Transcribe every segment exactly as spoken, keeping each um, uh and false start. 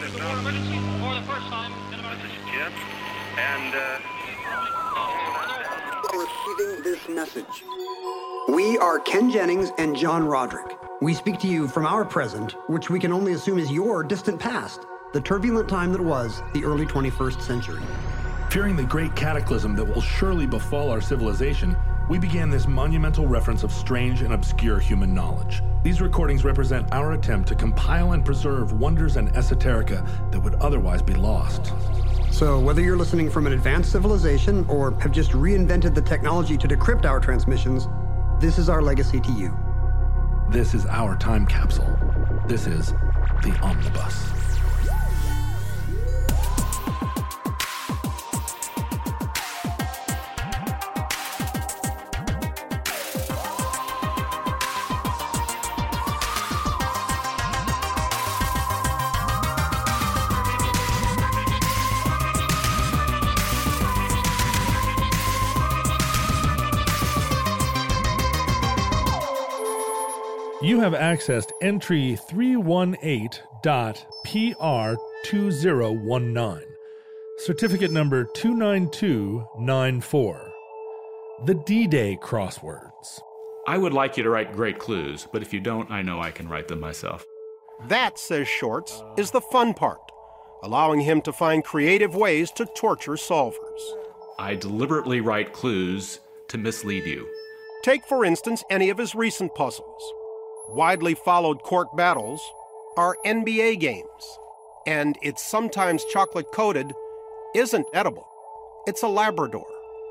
the war emergency for the first time in America. This is Jim, and, uh... Receiving this message. We are Ken Jennings and John Roderick. We speak to you from our present, which we can only assume is your distant past, the turbulent time that was the early twenty-first century. Fearing the great cataclysm that will surely befall our civilization, we began this monumental reference of strange and obscure human knowledge. These recordings represent our attempt to compile and preserve wonders and esoterica that would otherwise be lost. So whether you're listening from an advanced civilization or have just reinvented the technology to decrypt our transmissions, this is our legacy to you. This is our time capsule. This is the Omnibus. You have accessed entry three one eight dot P R two zero one nine, certificate number two nine two nine four, the D-Day crosswords. I would like you to write great clues, but if you don't, I know I can write them myself. That, says Shorts, is the fun part, allowing him to find creative ways to torture solvers. I deliberately write clues to mislead you. Take, for instance, any of his recent puzzles. Widely followed court battles are N B A games, and it's sometimes chocolate-coated isn't edible. It's a Labrador.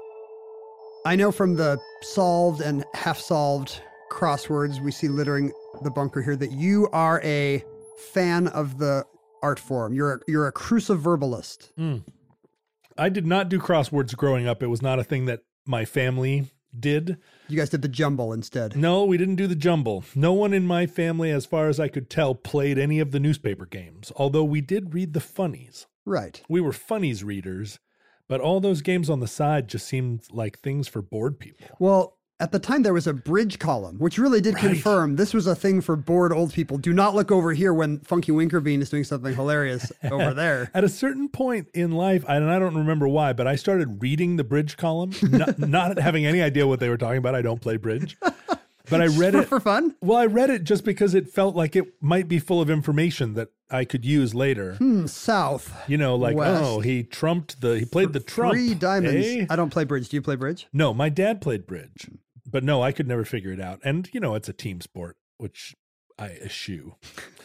I know from the solved and half-solved crosswords we see littering the bunker here that you are a fan of the art form. You're a, you're a cruciverbalist. Mm. I did not do crosswords growing up. It was not a thing that my family did. You guys did the jumble instead. No, we didn't do the jumble. No one in my family, as far as I could tell, played any of the newspaper games, although we did read the funnies. Right. We were funnies readers, but all those games on the side just seemed like things for bored people. Well, at the time there was a bridge column, which really did Right. confirm this was a thing for bored old people. Do not look over here when Funky Winkerbean is doing something hilarious over there. At a certain point in life, and I don't remember why, but I started reading the bridge column, not, not having any idea what they were talking about. I don't play bridge. But I read for, it for fun? Well, I read it just because it felt like it might be full of information that I could use later. Hmm, south. You know, like, West. oh, he trumped the, he played the trump. Three diamonds. eh? I don't play bridge. Do you play bridge? No, my dad played bridge, but no, I could never figure it out. And, you know, it's a team sport, which I eschew.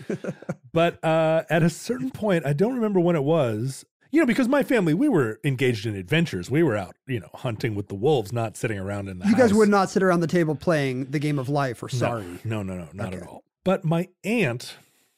But uh, at a certain point, I don't remember when it was, you know, because my family, we were engaged in adventures. We were out, you know, hunting with the wolves, not sitting around in the You house. guys would not sit around the table playing the game of life or sorry. No, no, no, no not Okay. at all. But my aunt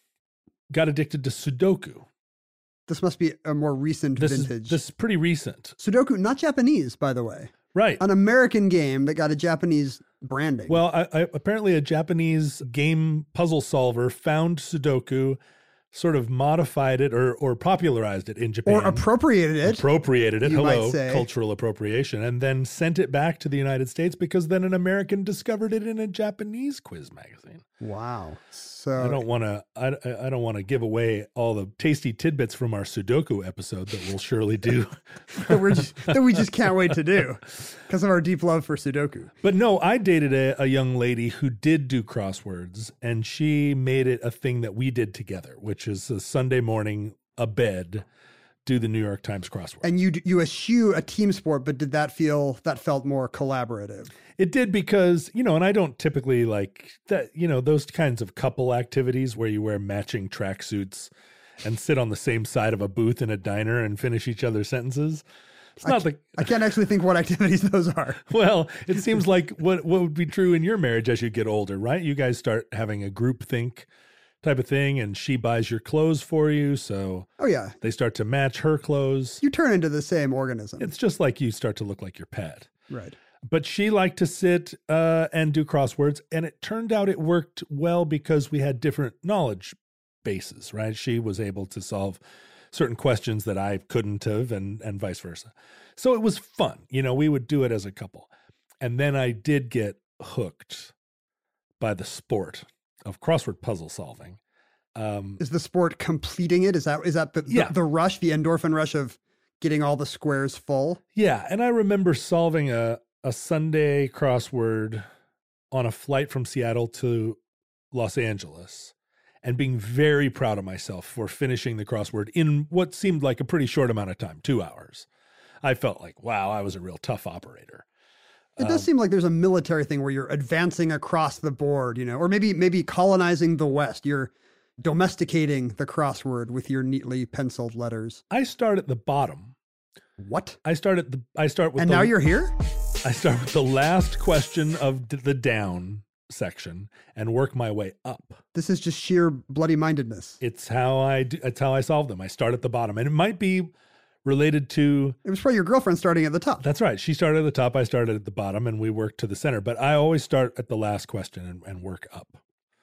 got addicted to Sudoku. This must be a more recent This is, vintage. this is pretty recent. Sudoku, not Japanese, by the way. Right. An American game that got a Japanese branding. Well, I, I, apparently a Japanese game puzzle solver found Sudoku, sort of modified it or or popularized it in Japan. or appropriated it. Appropriated it, you hello, might say. cultural appropriation, and then sent it back to the United States because then an American discovered it in a Japanese quiz magazine. Wow. So I don't want to. I, I I don't want to give away all the tasty tidbits from our Sudoku episode that we'll surely do. that, we're just, that we just can't wait to do because of our deep love for Sudoku. But no, I dated a, a young lady who did do crosswords, and she made it a thing that we did together, which is a Sunday morning, a bed, do the New York Times crossword. And you you eschew a team sport, but did that feel that felt more collaborative? It did because, you know, and I don't typically like that, you know, those kinds of couple activities where you wear matching tracksuits and sit on the same side of a booth in a diner and finish each other's sentences. It's not like I can't actually think what activities those are. well, it seems like what what would be true in your marriage as you get older, right? You guys start having a group think type of thing, and she buys your clothes for you, so Oh yeah, they start to match her clothes. you turn into the same organism. It's just like you start to look like your pet. right. But she liked to sit uh, and do crosswords, and it turned out it worked well because we had different knowledge bases, right? She was able to solve certain questions that I couldn't have, and and vice versa. So it was fun. You know, we would do it as a couple. And then I did get hooked by the sport of crossword puzzle solving. Um, Is the sport completing it? Is that is that the, Yeah. the, the rush, the endorphin rush of getting all the squares full? yeah, and I remember solving a, a Sunday crossword on a flight from Seattle to Los Angeles and being very proud of myself for finishing the crossword in what seemed like a pretty short amount of time, two hours. I felt like, wow, I was a real tough operator. It does Um, seem like there's a military thing where you're advancing across the board, you know, or maybe maybe colonizing the West. You're domesticating the crossword with your neatly penciled letters. I start at the bottom. What? I start at the. I start with. And the, now you're here? I start with the last question of d- the down section and work my way up. This is just sheer bloody mindedness. It's how I. Do, it's how I solve them. I start at the bottom, and it might be related to. It was probably your girlfriend starting at the top. That's right. She started at the top. I started at the bottom, and we worked to the center. But I always start at the last question and, and work up,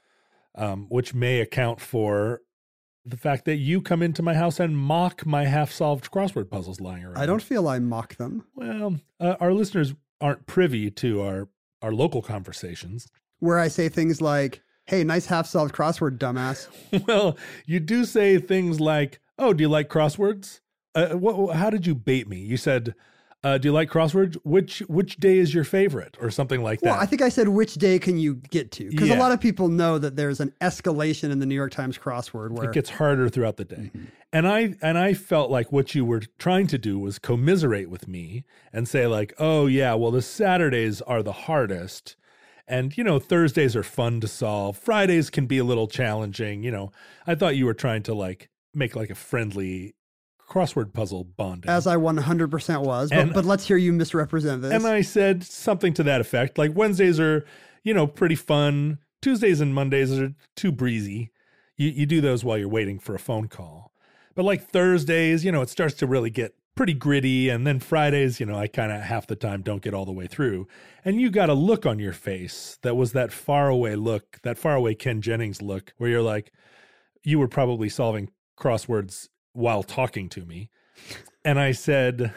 um, which may account for the fact that you come into my house and mock my half-solved crossword puzzles lying around. I don't feel I mock them. Well, uh, our listeners aren't privy to our our local conversations. Where I say things like, hey, nice half solved crossword, dumbass. Well, you do say things like, "Oh, do you like crosswords? Uh, what, how did you bait me?" You said, uh, "Do you like crosswords? Which which day is your favorite?" or something like that. Well, I think I said, which day can you get to? Because Yeah. a lot of people know that there's an escalation in the New York Times crossword where It gets harder throughout the day. Mm-hmm. And I and I felt like what you were trying to do was commiserate with me and say like, "Oh yeah, well the Saturdays are the hardest. And you know, Thursdays are fun to solve. Fridays can be a little challenging, you know." I thought you were trying to like make like a friendly crossword puzzle bonding. as I one hundred percent was, but, And- but let's hear you misrepresent this. And I said something to that effect. Like Wednesdays are, you know, pretty fun. Tuesdays and Mondays are too breezy. You you do those while you're waiting for a phone call. But like Thursdays, you know, it starts to really get pretty gritty. And then Fridays, you know, I kind of half the time don't get all the way through. And you got a look on your face that was that faraway look, that faraway Ken Jennings look, where you're like, you were probably solving crosswords while talking to me. And I said,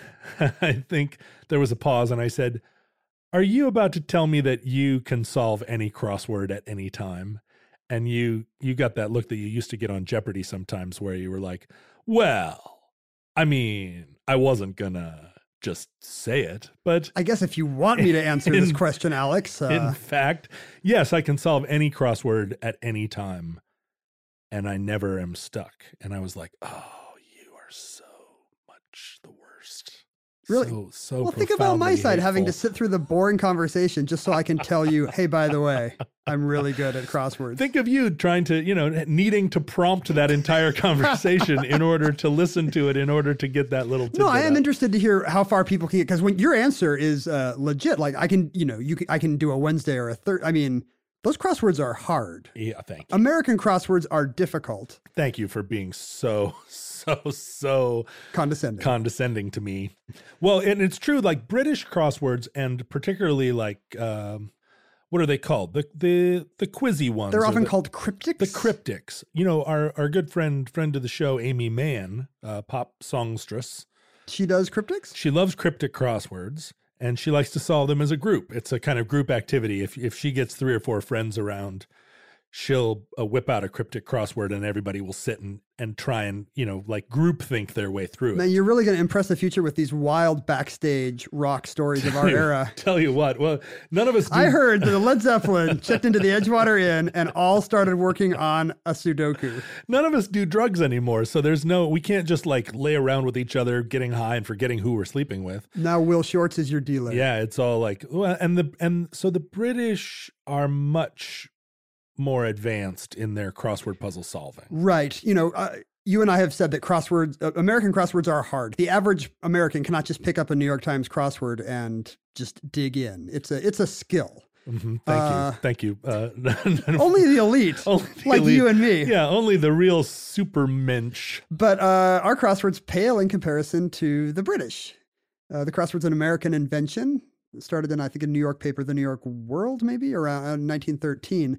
I think there was a pause, and I said, "Are you about to tell me that you can solve any crossword at any time?" And you you got that look that you used to get on Jeopardy sometimes where you were like, "Well, I mean, I wasn't gonna just say it, but I guess if you want me to answer this In- question, Alex, uh, in fact, yes, I can solve any crossword at any time, and I never am stuck." And I was like, "Oh, you are so much the worst." Really? So, so well, think about my profoundly side having to hateful. sit through the boring conversation just so I can tell you, hey, by the way, I'm really good at crosswords. Think of you trying to, you know, needing to prompt that entire conversation in order to listen to it, in order to get that little tidbit No, I am out. interested to hear how far people can get, because when your answer is uh, legit, like I can, you know, you can, I can do a Wednesday or a third. I mean, those crosswords are hard. Yeah, thank you. American crosswords are difficult, Thank you for being so, so, so condescending. condescending to me. Well, and it's true, like British crosswords, and particularly like, um, what are they called? The the the quizzy ones. They're or often the, called cryptics. the cryptics. You know, our our good friend friend of the show, Amy Mann, uh, pop songstress. She does cryptics? She loves cryptic crosswords, and she likes to solve them as a group. It's a kind of group activity. If if she gets three or four friends around, she'll uh, whip out a cryptic crossword, and everybody will sit and, and try and, you know, like group think their way through Man, it. you're really going to impress the future with these wild backstage rock stories of our era. Tell you what, well, none of us do. I heard that the Led Zeppelin checked into the Edgewater Inn and all started working on a Sudoku. None of us do drugs anymore, so there's no, we can't just like lay around with each other, getting high and forgetting who we're sleeping with. Now Will Shortz is your dealer. Yeah, it's all like, well, and the and so the British are much more advanced in their crossword puzzle solving. Right. You know, uh, you and I have said that crosswords, uh, American crosswords are hard. The average American cannot just pick up a New York Times crossword and just dig in. It's a it's a skill. Mm-hmm. Thank Uh, you, thank you. Uh, Only the elite, only the like elite- you and me. Yeah, only the real super mensch. But uh, our crosswords pale in comparison to the British. Uh, the crossword's an American invention. It started in, I think, a New York paper, the New York World, maybe around nineteen thirteen.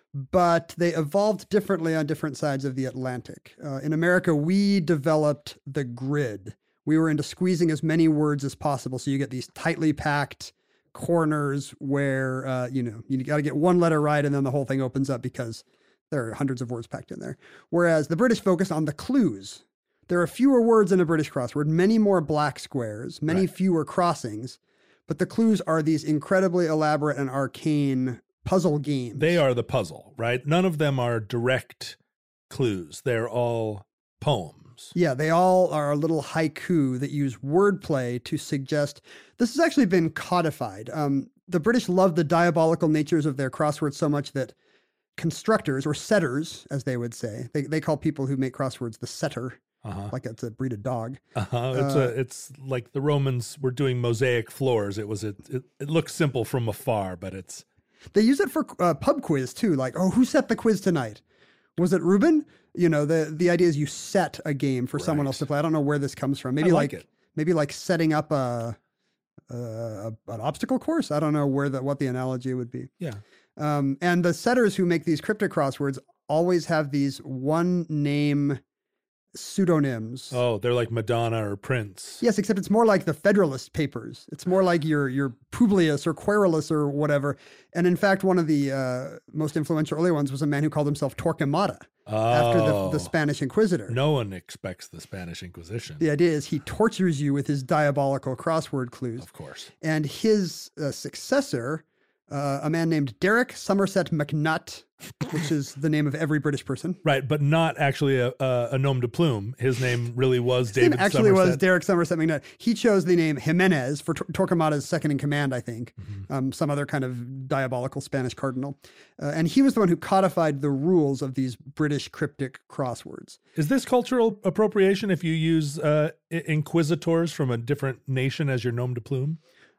But they evolved differently on different sides of the Atlantic. Uh, in America, we developed the grid. We were into squeezing as many words as possible. So you get these tightly packed corners where, uh, you know, you got to get one letter right and then the whole thing opens up because There are hundreds of words packed in there. Whereas the British focus on the clues. There are fewer words in a British crossword, many more black squares, many Right. fewer crossings, but the clues are these incredibly elaborate and arcane puzzle games. They are the puzzle, right? None of them are direct clues. They're all poems. Yeah, they all are a little haiku that use wordplay to suggest. This has actually been codified. Um, the British love the diabolical natures of their crosswords so much that constructors, or setters, as they would say, they, they call people who make crosswords the setter, Uh-huh. like it's a breed of dog. Uh-huh. It's Uh, a, it's like the Romans were doing mosaic floors. It was, it, it, it looks simple from afar, but it's, They use it for uh, pub quiz too. Like, oh, who set the quiz tonight? Was it Ruben? You know, the the idea is you set a game for someone Right. else to play. I don't know where this comes from. Maybe I like like, it. maybe like setting up a, a, a an obstacle course. I don't know where the what the analogy would be. yeah. Um, and the setters who make these cryptic crosswords always have these one name pseudonyms. Oh, they're like Madonna or Prince. Yes, except it's more like the Federalist Papers. It's more like your your Publius or Querulus or whatever. And in fact, one of the uh, most influential early ones was a man who called himself Torquemada after the, Oh. the Spanish Inquisitor. No one expects the Spanish Inquisition. The idea is he tortures you with his diabolical crossword clues. Of course. And his uh, successor, uh, a man named Derek Somerset MacNutt, which is the name of every British person. Right, but not actually a, a, a nom de plume. His name really was His name David actually was Somerset. Derek Somerset MacNutt. He chose the name Jimenez for Tor- Torquemada's second in command, I think, Mm-hmm. um, some other kind of diabolical Spanish cardinal. Uh, and he was the one who codified the rules of these British cryptic crosswords. Is this cultural appropriation if you use uh, i- inquisitors from a different nation as your nom de plume?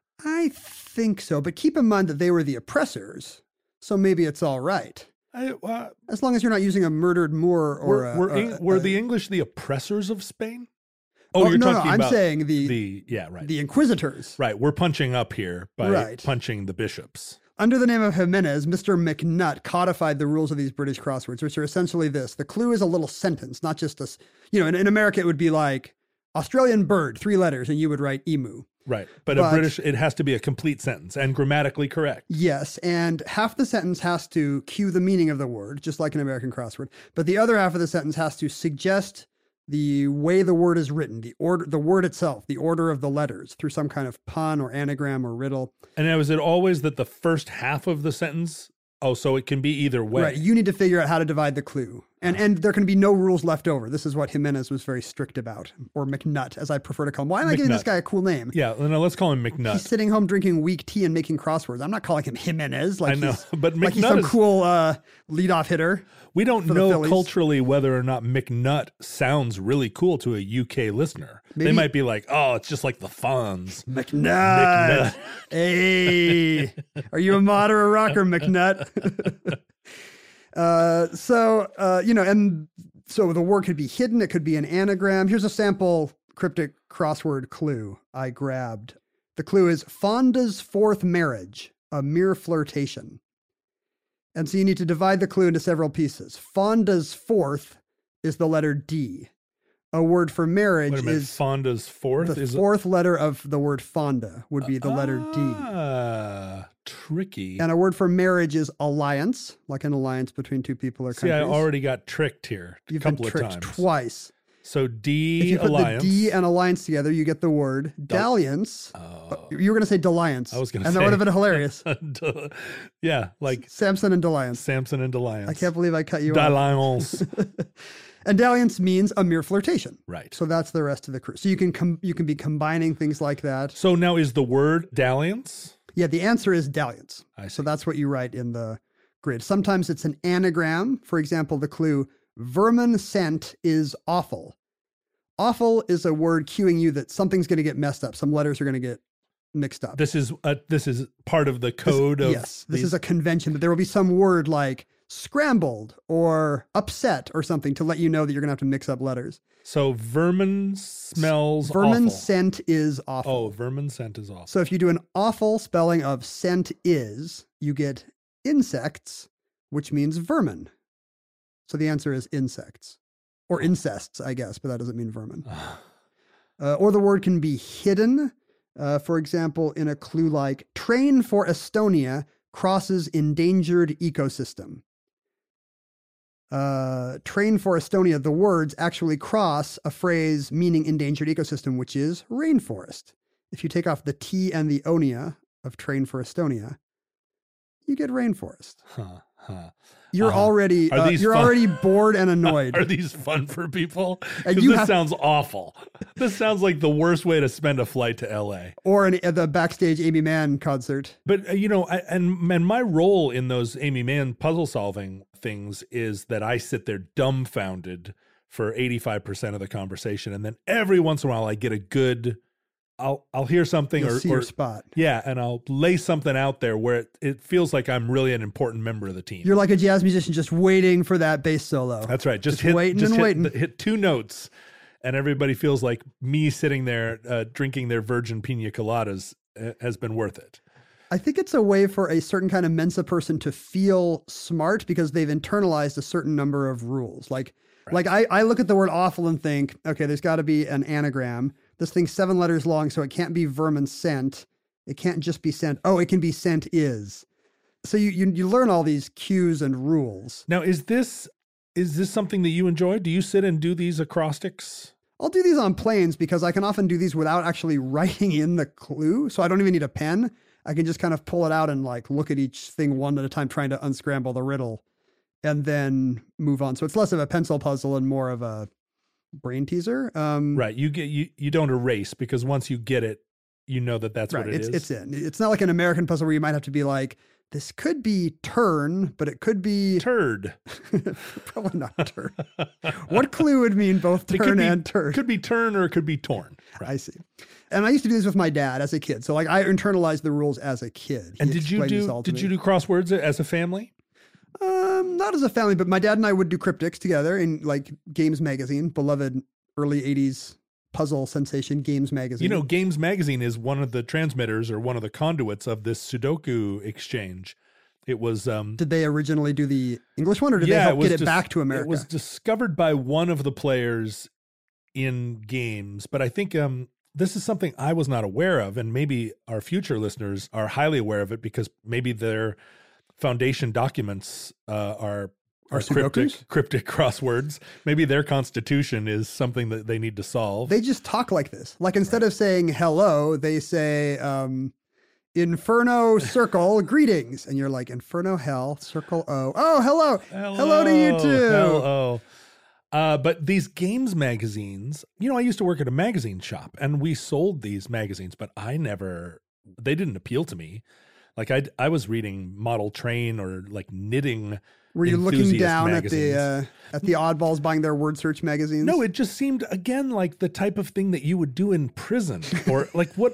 I think so, but keep in mind that they were the oppressors, so maybe it's all right. I, uh, As long as you're not using a murdered Moor or were a, were, a- Eng- were a- the English the oppressors of Spain? Oh, you're no, no, talking I'm about saying the, the the yeah, right, Inquisitors. right. We're punching up here by Right. punching the bishops. Under the name of Jimenez, Mister MacNutt codified the rules of these British crosswords, which are essentially this. The clue is a little sentence, not just a, s- you know, in, in America it would be like Australian bird, three letters, and you would write emu. Right, but, But- a British it has to be a complete sentence and grammatically correct. Yes, and half the sentence has to cue the meaning of the word, just like an American crossword. But the other half of the sentence has to suggest the way the word is written, the order, the word itself, the order of the letters through some kind of pun or anagram or riddle. And now, is it always that the first half of the sentence? Oh, so it can be either way. Right, you need to figure out how to divide the clue. And and there can be no rules left over. This is what Jimenez was very strict about, or MacNutt, as I prefer to call him. Why am I giving this MacNutt. guy a cool name? Yeah, no, let's call him McNutt. He's sitting home drinking weak tea and making crosswords. I'm not calling him Jimenez like I know, he's, but like he's McNutt some is- cool uh, leadoff hitter. We don't for the know Phillies. culturally whether or not McNutt sounds really cool to a U K listener. They Maybe- might be like, "Oh, it's just like the Fonz." McNutt. McNutt. Hey, are you a mod or a rocker, McNutt? uh, so, uh, you know, and so the word could be hidden. It could be an anagram. Here's a sample cryptic crossword clue I grabbed. The clue is Fonda's fourth marriage, a mere flirtation. And so you need to divide the clue into several pieces. Fonda's fourth is the letter D. A word for marriage Wait a minute, is Fonda's fourth the is fourth letter of the word fonda would be the letter D. Ah, tricky. And a word for marriage is alliance, like an alliance between two people or See, I countries. already got tricked here a You've couple been of tricked times. twice. So D If you put alliance. the D and alliance together, you get the word dalliance. Oh. You were going to say dalliance. I was gonna And say- that would have been hilarious. yeah, like Samson and dalliance. Samson and Dalliance. I can't believe I cut you off. Dalliance. And dalliance means a mere flirtation. Right. So that's the rest of the crew. So you can com- you can be combining things like that. So now is the word dalliance? Yeah, the answer is dalliance. I So see. that's what you write in the grid. Sometimes it's an anagram. For example, the clue, vermin scent is awful. Awful is a word cueing you that something's going to get messed up. Some letters are going to get mixed up. This is a, this is part of the This- code of yes, this these- is a convention that there will be some word like scrambled or upset or something to let you know that you're going to have to mix up letters. So vermin smells Vermin awful. scent is awful. Oh, vermin scent is awful. So if you do an awful spelling of scent is, you get insects, which means vermin. So the answer is insects or incests, I guess, but that doesn't mean vermin. Uh, or the word can be hidden. Uh, for example, in a clue like train for Estonia crosses endangered ecosystem. Uh, Train for Estonia, the words actually cross a phrase meaning endangered ecosystem, which is rainforest. If you take off the T and the Onia of Train for Estonia, you get rainforest. Huh, huh. You're Uh-huh. already Are uh, these you're fun? already bored and annoyed. Are these fun for people? And Because you this have- sounds awful. This sounds like the worst way to spend a flight to L A. Or an, at the backstage Amy Mann concert. But, uh, you know, I, and, and my role in those Amy Mann puzzle solving things is that I sit there dumbfounded for eighty-five percent of the conversation. And then every once in a while I get a good, I'll I'll hear something You'll or, see or your spot. yeah, and I'll lay something out there where it, it feels like I'm really an important member of the team. You're like a jazz musician just waiting for that bass solo. That's right. Just, Just hit, waiting just and hit, waiting. the- hit two notes, and everybody feels like me sitting there uh, drinking their virgin pina coladas uh, has been worth it. I think it's a way for a certain kind of Mensa person to feel smart because they've internalized a certain number of rules. Like, like I, I look at the word awful and think, okay, there's got to be an anagram. This thing's seven letters long, so it can't be vermin sent. It can't just be sent. Oh, it can be sent is. So you, you you learn all these cues and rules. Now, is this is this something that you enjoy? Do you sit and do these acrostics? I'll do these on planes because I can often do these without actually writing in the clue. So I don't even need a pen. I can just kind of pull it out and like look at each thing one at a time, trying to unscramble the riddle and then move on. So it's less of a pencil puzzle and more of a brain teaser. Um, Right. You get you you don't erase because once you get it, you know that that's right. what it it's, is. It's in. It's not like an American puzzle where you might have to be like, this could be turn, but it could be turd. probably not turn. What clue would mean both It could turn be, and turn? Could be turn or it could be torn. I see. And I used to do this with my dad as a kid. So like I internalized the rules as a kid. And He did you explained this do all to did me. you do crosswords as a family? Um, not as a family, but my dad and I would do cryptics together in like Games Magazine, beloved early eighties puzzle sensation Games Magazine. You know, Games Magazine is one of the transmitters or one of the conduits of this Sudoku exchange. It was um did they originally do the English one or did yeah, they help was get it dis- back to America? It was discovered by one of the players in games, but I think um this is something I was not aware of, and maybe our future listeners are highly aware of it because maybe their foundation documents uh, are Are are cryptic, Sudokus? cryptic crosswords. Maybe their constitution is something that they need to solve. They just talk like this. Like instead of saying hello, they say um Inferno circle greetings. And you're like, Inferno hell, circle O. Oh, hello. Hello, to you too. Hello. Uh, but these games magazines, you know, I used to work at a magazine shop and we sold these magazines, but I never, they didn't appeal to me. Like I, I was reading Model Train or like knitting. Were you looking enthusiast down magazines. at the uh, at the oddballs buying their word search magazines? No, it just seemed again like the type of thing that you would do in prison, or like what?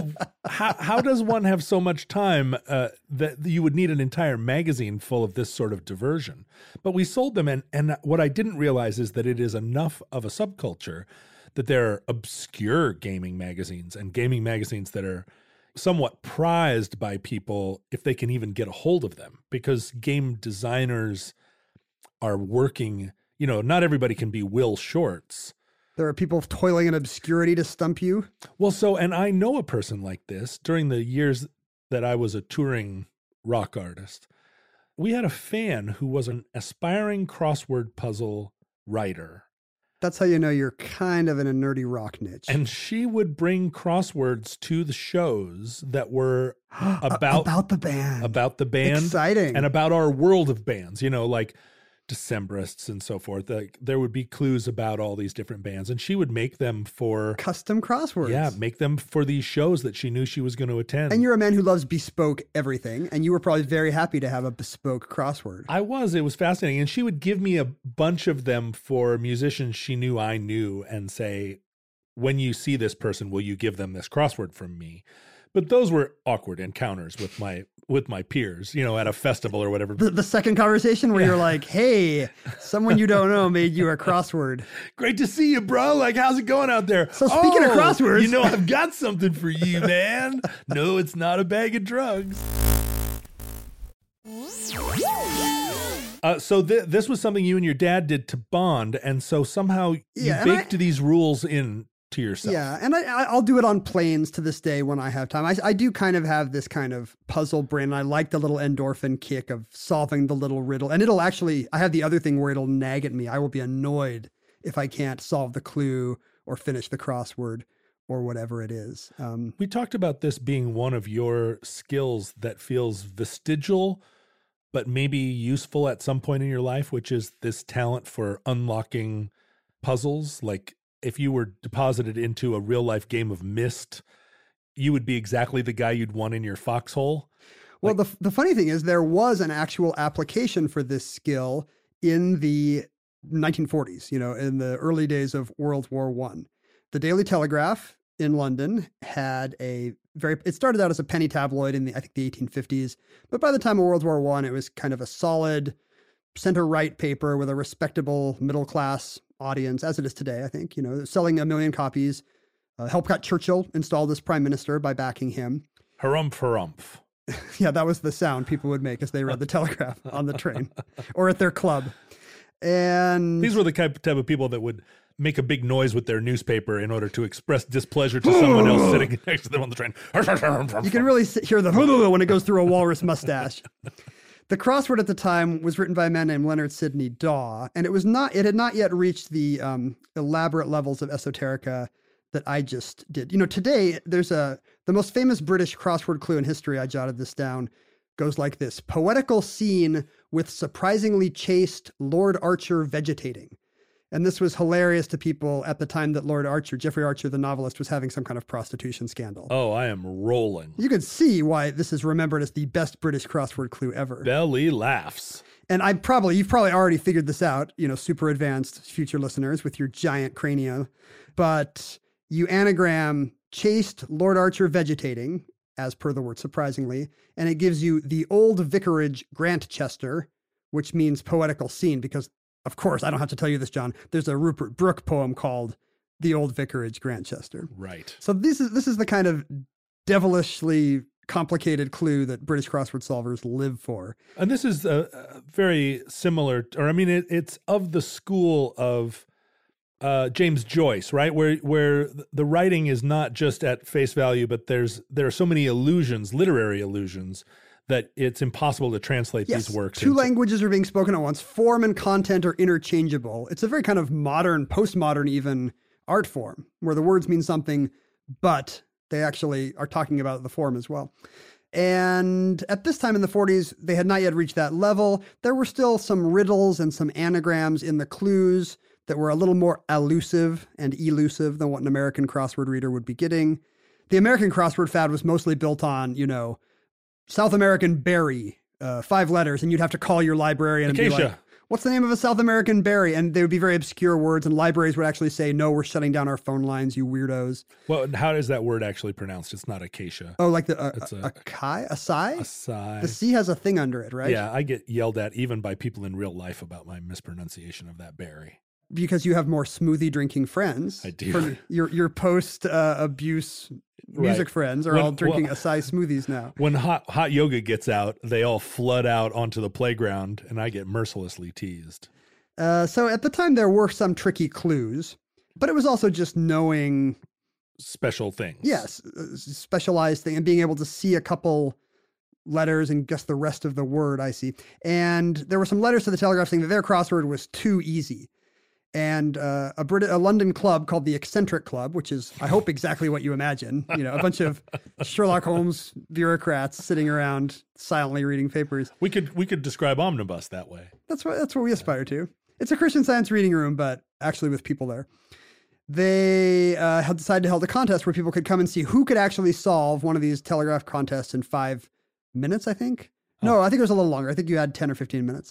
how how does one have so much time uh, that you would need an entire magazine full of this sort of diversion? But we sold them, and and what I didn't realize is that it is enough of a subculture that there are obscure gaming magazines and gaming magazines that are somewhat prized by people if they can even get a hold of them, because game designers are working, you know, not everybody can be Will Shorts. There are people toiling in obscurity to stump you. Well, so, and I know a person like this during the years that I was a touring rock artist. We had a fan who was an aspiring crossword puzzle writer. That's how you know you're kind of in a nerdy rock niche. And she would bring crosswords to the shows that were about about the band. about the band. Exciting. And about our world of bands, you know, like Decemberists and so forth. Like, there would be clues about all these different bands, and she would make them for Custom crosswords. yeah, make them for these shows that she knew she was going to attend. And you're a man who loves bespoke everything, and you were probably very happy to have a bespoke crossword. I was. It was fascinating. And she would give me a bunch of them for musicians she knew I knew and say, when you see this person, will you give them this crossword from me? But those were awkward encounters with my with my peers, you know, at a festival or whatever. The, the second conversation where you're like, hey, someone you don't know made you a crossword. Great to see you, bro. Like, how's it going out there? So speaking of Oh, crosswords- you know, I've got something for you, man. No, it's not a bag of drugs. Uh, so th- this was something you and your dad did to bond, and so somehow you Yeah, and baked I- these rules in to yourself. Yeah, and I, I- I'll do it on planes to this day when I have time. I, I do kind of have this kind of puzzle brain. I like the little endorphin kick of solving the little riddle. And it'll actually, I have the other thing where it'll nag at me. I will be annoyed if I can't solve the clue or finish the crossword or whatever it is. Um, We talked about this being one of your skills that feels vestigial, but maybe useful at some point in your life, which is this talent for unlocking puzzles. Like if you were deposited into a real life game of Myst, you would be exactly the guy you'd want in your foxhole. well, the, the funny thing is there was an actual application for this skill in the nineteen forties, you know, in the early days of World War One. The Daily Telegraph in London had a very, it started out as a penny tabloid in the, I think the eighteen fifties, but by the time of World War One, it was kind of a solid center-right paper with a respectable middle-class audience, as it is today, I think, you know, selling a million copies, uh, helped got Churchill installed as prime minister by backing him. Harumph, harumph. Yeah, that was the sound people would make as they read the Telegraph on the train or at their club. And These were the type type of people that would make a big noise with their newspaper in order to express displeasure to someone else sitting next to them on the train. you can really sit- hear the when it goes through a walrus mustache. The crossword at the time was written by a man named Leonard Sidney Daw, and it was not, it had not yet reached the um, elaborate levels of esoterica that I just did. You know, today there's a, the most famous British crossword clue in history, I jotted this down, goes like this: poetical scene with surprisingly chaste Lord Archer vegetating. And this was hilarious to people at the time that Lord Archer, Jeffrey Archer, the novelist, was having some kind of prostitution scandal. Oh, I am rolling. You can see why this is remembered as the best British crossword clue ever. Belly laughs. And I probably, you've probably already figured this out, you know, super advanced future listeners with your giant cranium. But you anagram chaste Lord Archer vegetating, as per the word surprisingly, and it gives you the Old Vicarage Grantchester, which means poetical scene, because of course, I don't have to tell you this, John, there's a Rupert Brooke poem called The Old Vicarage Grantchester. Right. So this is this is the kind of devilishly complicated clue that British crossword solvers live for. And this is uh, uh, very similar, or I mean, it, it's of the school of uh, James Joyce, right? Where where the writing is not just at face value, but there's there are so many illusions, literary illusions, that it's impossible to translate Yes, these works. two into- languages are being spoken at once. Form and content are interchangeable. It's a very kind of modern, postmodern even art form, where the words mean something, but they actually are talking about the form as well. And at this time in the forties, they had not yet reached that level. There were still some riddles and some anagrams in the clues that were a little more elusive and elusive than what an American crossword reader would be getting. The American crossword fad was mostly built on, you know, South American berry, uh, five letters, and you'd have to call your librarian and Acacia. be like, what's the name of a South American berry? And they would be very obscure words, and libraries would actually say, no, we're shutting down our phone lines, you weirdos. Well, how is that word actually pronounced? It's not acacia. Oh, like the, uh, It's a, a- a kai, a sigh? Acai. The C has a thing under it, right? Yeah, I get yelled at even by people in real life about my mispronunciation of that berry. Because you have more smoothie drinking friends. I do. From your, your post uh, abuse music Right. friends are When- all drinking well- acai smoothies now. When hot hot yoga gets out, they all flood out onto the playground, and I get mercilessly teased. Uh, so at the time, there were some tricky clues, but it was also just knowing, Special things. yes, uh, specialized thing and being able to see a couple letters and guess the rest of the word, I see. And there were some letters to the Telegraph saying that their crossword was too easy. And uh, a Brit- a London club called the Eccentric Club, which is, I hope, exactly what you imagine. You know, a bunch of Sherlock Holmes bureaucrats sitting around silently reading papers. We could we could describe Omnibus that way. That's what that's what we aspire to. It's a Christian Science reading room, but actually with people there. They uh, had decided to hold a contest where people could come and see who could actually solve one of these Telegraph contests in five minutes, I think. No, I think it was a little longer. I think you had ten or fifteen minutes.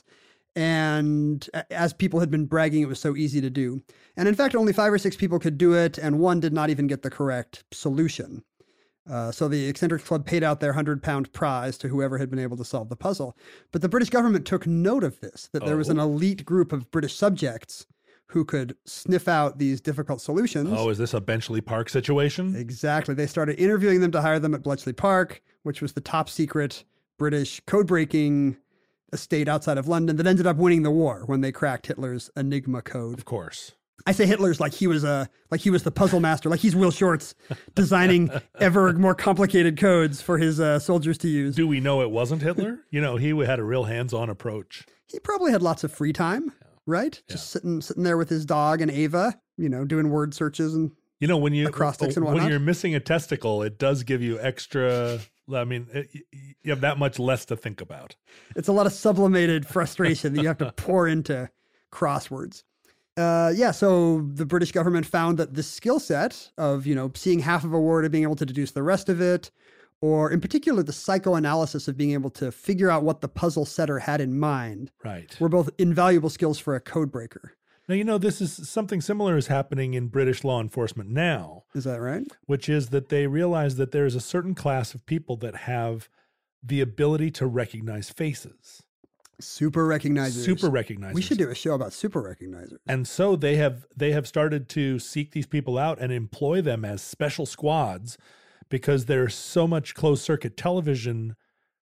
And a- as people had been bragging, it was so easy to do. And in fact, only five or six people could do it, and one did not even get the correct solution. Uh, so the Eccentric Club paid out their hundred-pound prize to whoever had been able to solve the puzzle. But the British government took note of this, that there was an elite group of British subjects who could sniff out these difficult solutions. Oh, is this a Benchley Park situation? Exactly. They started interviewing them to hire them at Bletchley Park, which was the top secret British code-breaking estate outside of London that ended up winning the war when they cracked Hitler's Enigma code. Of course. I say Hitler's like he was a like he was the puzzle master, like he's Will Shortz designing ever more complicated codes for his uh, soldiers to use. Do we know it wasn't Hitler? You know, he had a real hands-on approach. He probably had lots of free time, right? Just Yeah. sitting sitting there with his dog and Ava, you know, doing word searches and You know, when you acrostics and when whatnot. you're missing a testicle, it does give you extra. I mean, it, you have that much less to think about. it's a lot of sublimated frustration that you have to pour into crosswords. Uh, yeah, so the British government found that this skill set of, you know, seeing half of a word and being able to deduce the rest of it, or in particular the psychoanalysis of being able to figure out what the puzzle setter had in mind, Right. were both invaluable skills for a code breaker. Now, you know, this is something similar is happening in British law enforcement now, Is that right? which is that they realize that there is a certain class of people that have the ability to recognize faces. Super recognizers. Super recognizers. We should do a show about super recognizers. And so they have they have started to seek these people out and employ them as special squads because there's so much closed circuit television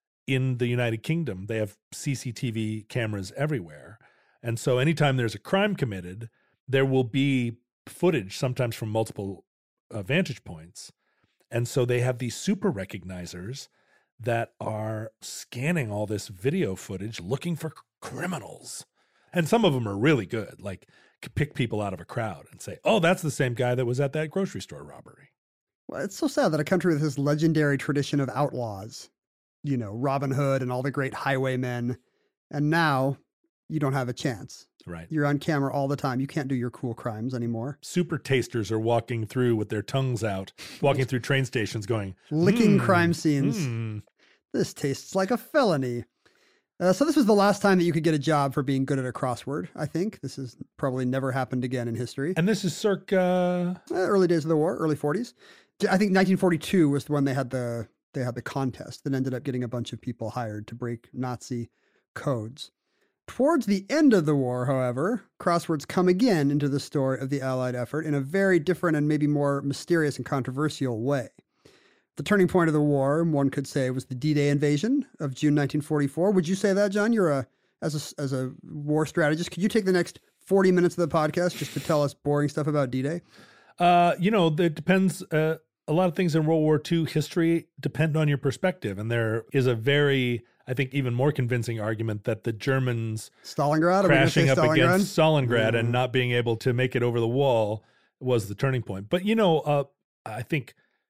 in the United Kingdom. They have C C T V cameras everywhere. And so anytime there's a crime committed, there will be footage, sometimes from multiple uh, vantage points. And so they have these super recognizers that are scanning all this video footage looking for c- criminals. And some of them are really good, like could pick people out of a crowd and say, oh, that's the same guy that was at that grocery store robbery. Well, it's so sad that a country with this legendary tradition of outlaws, you know, Robin Hood and all the great highwaymen, and now you don't have a chance. Right. You're on camera all the time. You can't do your cool crimes anymore. Super tasters are walking through with their tongues out, walking through train stations going, Licking "Hmm, crime scenes. hmm." This tastes like a felony. Uh, so this was the last time that you could get a job for being good at a crossword, I think. This has probably never happened again in history. And this is circa, Uh, early days of the war, early forties. I think nineteen forty-two was when they had the they had the contest that ended up getting a bunch of people hired to break Nazi codes. Towards the end of the war, however, crosswords come again into the story of the Allied effort in a very different and maybe more mysterious and controversial way. The turning point of the war, one could say, was the D-Day invasion of June nineteen forty-four. Would you say that, John? You're a as a as a war strategist. Could you take the next forty minutes of the podcast just to tell us boring stuff about D-Day? uh, you know, it depends. Uh, a lot of things in World War Two history depend on your perspective. And there is a very, I think, even more convincing argument that the Germans Stalingrad? Are we gonna say crashing up Stalingrad? against Stalingrad Mm. and not being able to make it over the wall was the turning point. But, you know, uh, I think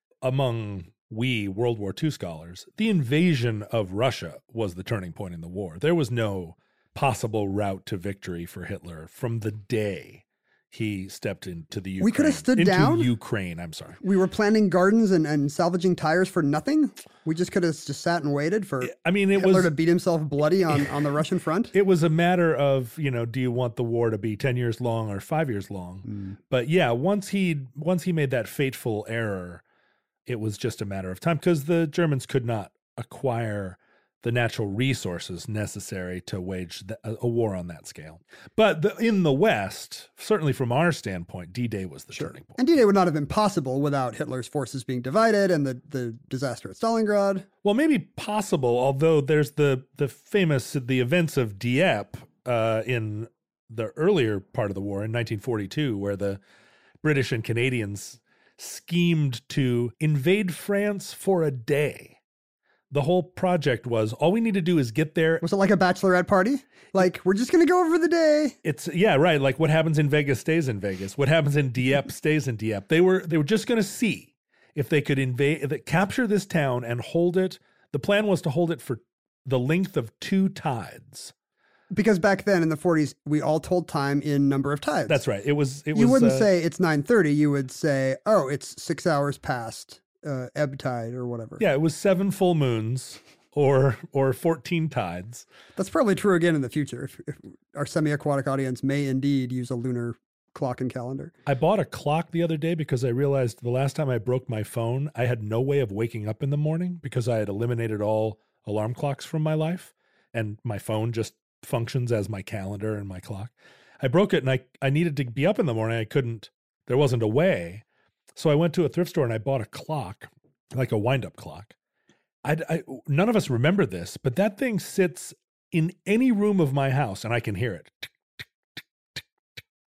among we World War Two scholars, the invasion of Russia was the turning point in the war. There was no possible route to victory for Hitler from the day he stepped into the Ukraine. We could have stood into down? Ukraine, I'm sorry. We were planting gardens and, and salvaging tires for nothing? We just could have just sat and waited for I mean, it Hitler was to beat himself bloody on, on the Russian front? it was a matter of, you know, do you want the war to be ten years long or five years long? Mm. But yeah, once he once he made that fateful error, it was just a matter of time because the Germans could not acquire the natural resources necessary to wage the, a, a war on that scale. But the, in the West, certainly from our standpoint, D-Day was the turning point. And D-Day would not have been possible without Hitler's forces being divided and the, the disaster at Stalingrad. Well, maybe possible, although there's the the famous the events of Dieppe uh, in the earlier part of the war in nineteen forty-two, where the British and Canadians schemed to invade France for a day. The whole project was all we need to do is get there. Was it like a bachelorette party? Like, we're just going to go over the day. It's yeah, right. Like what happens in Vegas stays in Vegas. What happens in Dieppe stays in Dieppe. They were they were just going to see if they could invade, if they capture this town and hold it. The plan was to hold it for the length of two tides. Because back then in the forties, we all told time in number of tides. That's right. It was. It You was, wouldn't uh, say it's nine thirty. You would say, oh, it's six hours past uh, ebb tide or whatever. Yeah, it was seven full moons or or fourteen tides. That's probably true again in the future. If, if our semi-aquatic audience may indeed use a lunar clock and calendar. I bought a clock the other day because I realized the last time I broke my phone, I had no way of waking up in the morning because I had eliminated all alarm clocks from my life, and my phone just functions as my calendar and my clock. I broke it and I, I needed to be up in the morning. I couldn't, there wasn't a way. So I went to a thrift store and I bought a clock, like a wind-up clock. I, I, none of us remember this, but that thing sits in any room of my house and I can hear it.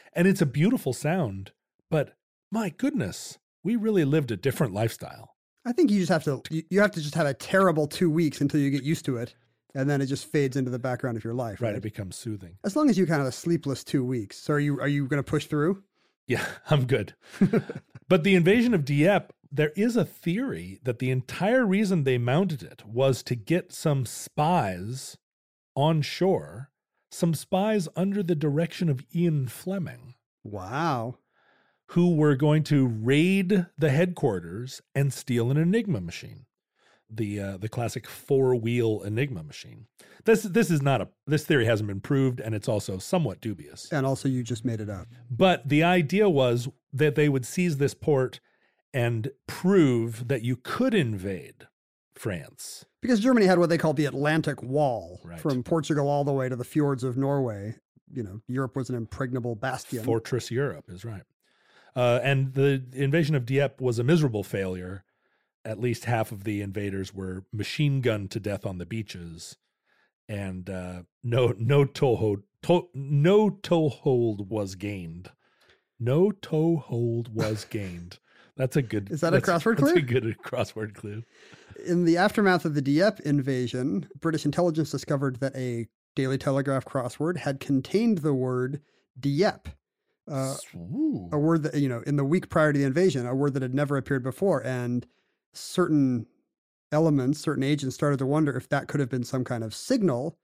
And it's a beautiful sound, but my goodness, we really lived a different lifestyle. I think you just have to, you you have to just have a terrible two weeks until you get used to it. And then it just fades into the background of your life. Right. Right. It becomes soothing. As long as you kind of a sleepless two weeks. So are you, are you going to push through? Yeah, I'm good. But the invasion of Dieppe, there is a theory that the entire reason they mounted it was to get some spies on shore, some spies under the direction of Ian Fleming. Wow. Who were going to raid the headquarters and steal an Enigma machine. The uh, the classic four-wheel Enigma machine. This this is not a this theory hasn't been proved, and it's also somewhat dubious. And also you just made it up. But the idea was that they would seize this port and prove that you could invade France. Because Germany had what they called the Atlantic Wall, Right. from Portugal all the way to the fjords of Norway. You know, Europe was an impregnable bastion. Fortress Europe is right. Uh, and the invasion of Dieppe was a miserable failure. At least half of the invaders were machine gunned to death on the beaches, and uh, no no toehold to, no toehold was gained. No toehold was gained. That's a good. Is that a that's- crossword That's clue? a good crossword clue. In the aftermath of the Dieppe invasion, British intelligence discovered that a Daily Telegraph crossword had contained the word Dieppe. Uh, Ooh. a word that, you know, in the week prior to the invasion, a word that had never appeared before. And certain elements, certain agents started to wonder if that could have been some kind of signal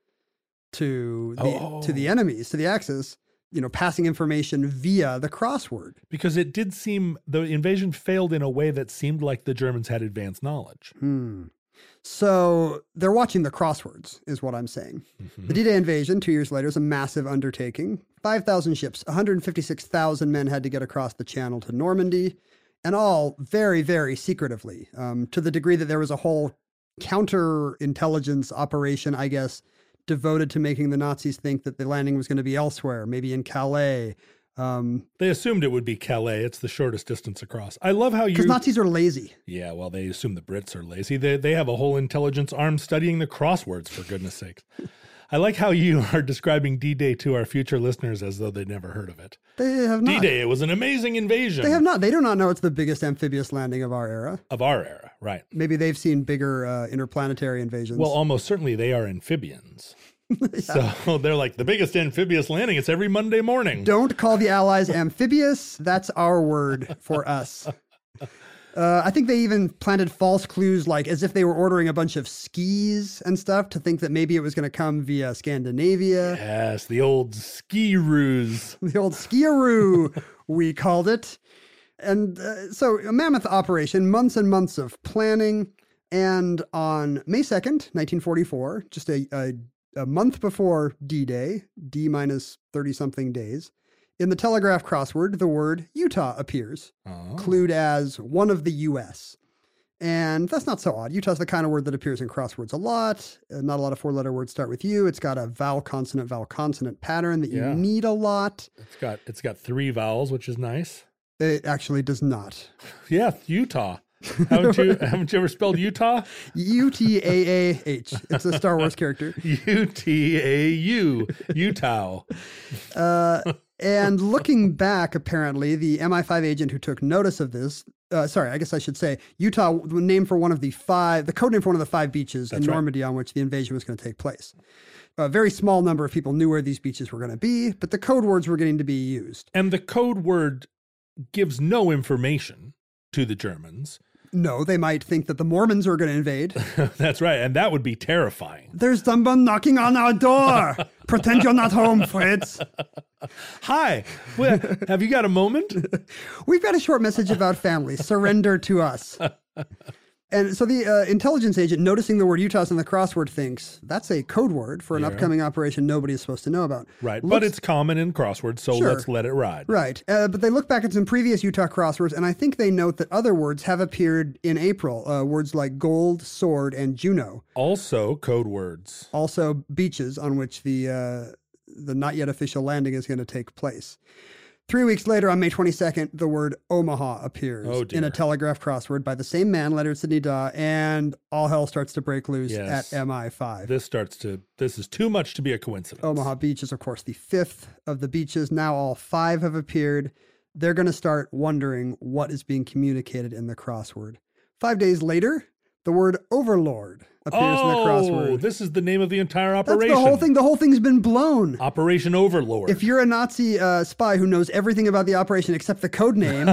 to the, Oh. to the enemies, to the Axis, you know, passing information via the crossword. Because it did seem the invasion failed in a way that seemed like the Germans had advanced knowledge. Hmm. So they're watching the crosswords, is what I'm saying. Mhm. The D-Day invasion, two years later, is a massive undertaking. five thousand ships, one hundred fifty-six thousand men had to get across the channel to Normandy, and all very, very secretively, um, to the degree that there was a whole counterintelligence operation, I guess, devoted to making the Nazis think that the landing was going to be elsewhere, maybe in Calais. Um, They assumed it would be Calais. It's the shortest distance across. I love how you. because Nazis are lazy. Yeah, well, they assume the Brits are lazy. They they have a whole intelligence arm studying the crosswords, for goodness sakes. I like how you are describing D-Day to our future listeners as though they'd never heard of it. They have not. D-Day, it was an amazing invasion. They have not. They do not know it's the biggest amphibious landing of our era. Of our era, right. Maybe they've seen bigger uh, interplanetary invasions. Well, almost certainly they are amphibians. So they're like, the biggest amphibious landing, it's every Monday morning. Don't call the Allies amphibious. That's our word for us. Uh, I think they even planted false clues, like as if they were ordering a bunch of skis and stuff to think that maybe it was going to come via Scandinavia. Yes, the old ski ruse. The old skieroo, we called it. And uh, so a mammoth operation, months and months of planning. And on May second, nineteen forty-four, just a, a, a month before D-Day, D minus thirty-something days, in the Telegraph crossword, the word Utah appears, Oh. clued as one of the U S. And that's not so odd. Utah's the kind of word that appears in crosswords a lot. Uh, not a lot of four-letter words start with U. It's got a vowel, consonant, vowel, consonant pattern that you Yeah. need a lot. It's got it's got three vowels, which is nice. It actually does not. Yeah, Utah. Haven't you haven't you ever spelled Utah? U T A A H. It's a Star Wars character. U T A U, Utah. Uh, and looking back, apparently, the M I five agent who took notice of this, uh, sorry, I guess I should say, Utah, the name for one of the five, the code name for one of the five beaches That's in right. Normandy on which the invasion was going to take place. A very small number of people knew where these beaches were going to be, but the code words were getting to be used. And the code word gives no information to the Germans. No, they might think that the Mormons are going to invade. That's right, and that would be terrifying. There's someone knocking on our door. Pretend you're not home, Fritz. Hi, well, have you got a moment? We've got a short message about family. Surrender to us. And so the uh, intelligence agent, noticing the word Utah's in the crossword, thinks that's a code word for an Yeah. upcoming operation nobody is supposed to know about. Right, but Looks- it's common in crosswords, so Sure. let's let it ride. Right. Uh, but they look back at some previous Utah crosswords, and I think they note that other words have appeared in April. Uh, words like gold, sword, and Juno. Also, code words. Also beaches on which the uh, the not yet official landing is going to take place. Three weeks later, on May twenty-second, the word Omaha appears Oh, dear. in a Telegraph crossword by the same man, Leonard Sidney Daw, and all hell starts to break loose Yes. at M I five. This starts to, this is too much to be a coincidence. Omaha Beach is, of course, the fifth of the beaches. Now all five have appeared. They're going to start wondering what is being communicated in the crossword. Five days later, the word Overlord appears oh, in the crossword. this is the name of the entire That's operation. the whole thing. The whole thing's been blown. Operation Overlord. If you're a Nazi uh, spy who knows everything about the operation except the code name,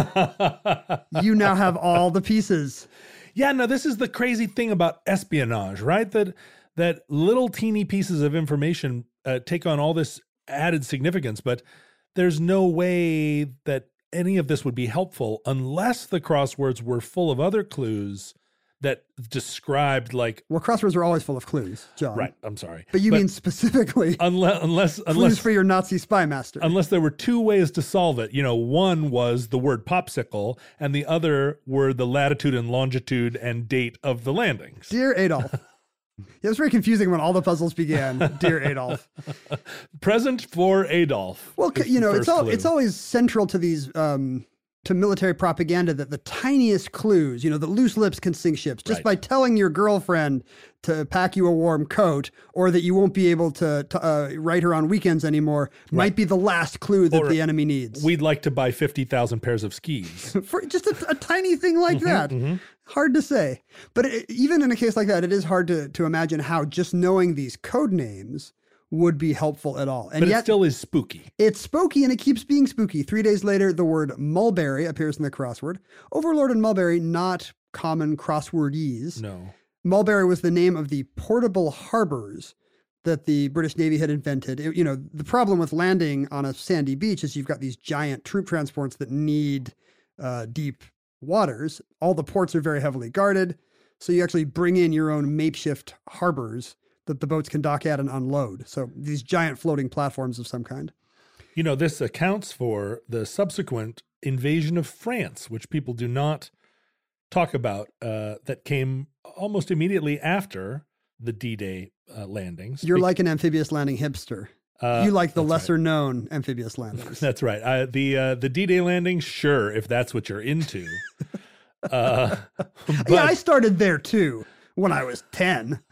you now have all the pieces. Yeah, no, this is the crazy thing about espionage, right? That that little teeny pieces of information uh, take on all this added significance, but there's no way that any of this would be helpful unless the crosswords were full of other clues that described, like, Well, crosswords are always full of clues, John. right, I'm sorry. But you mean specifically unless unless clues unless for your Nazi spy master. unless there were two ways to solve it. You know, one was the word popsicle and the other were the latitude and longitude and date of the landings. Dear Adolf. It was very confusing when all the puzzles began. Dear Adolf. Present for Adolf. Well, is you the know, it's first all clue. it's always central to these um, to military propaganda that the tiniest clues, you know, that loose lips can sink ships. Just Right. by telling your girlfriend to pack you a warm coat, or that you won't be able to, to uh, write her on weekends anymore, might be the last clue that Or the enemy needs. We'd like to buy fifty thousand pairs of skis. For just a, a tiny thing like Mm-hmm, that. Hard to say. But it, even in a case like that, it is hard to, to imagine how just knowing these code names would be helpful at all. And But yet it still is spooky. it's spooky and it keeps being spooky. Three days later, the word mulberry appears in the crossword. Overlord and mulberry, not common crosswordese. No. Mulberry was the name of the portable harbors that the British Navy had invented. It- you know, the problem with landing on a sandy beach is you've got these giant troop transports that need uh, deep waters. All the ports are very heavily guarded. So you actually bring in your own makeshift harbors that the boats can dock at and unload. So these giant floating platforms of some kind. You know, this accounts for the subsequent invasion of France, which people do not talk about, uh, that came almost immediately after the D-Day uh, landings. You're Be- like an amphibious landing hipster. Uh, you like the that's lesser known amphibious landings. That's right. Uh, the uh, the D-Day landing, sure, if that's what you're into. uh, but, yeah, I started there too when I was ten.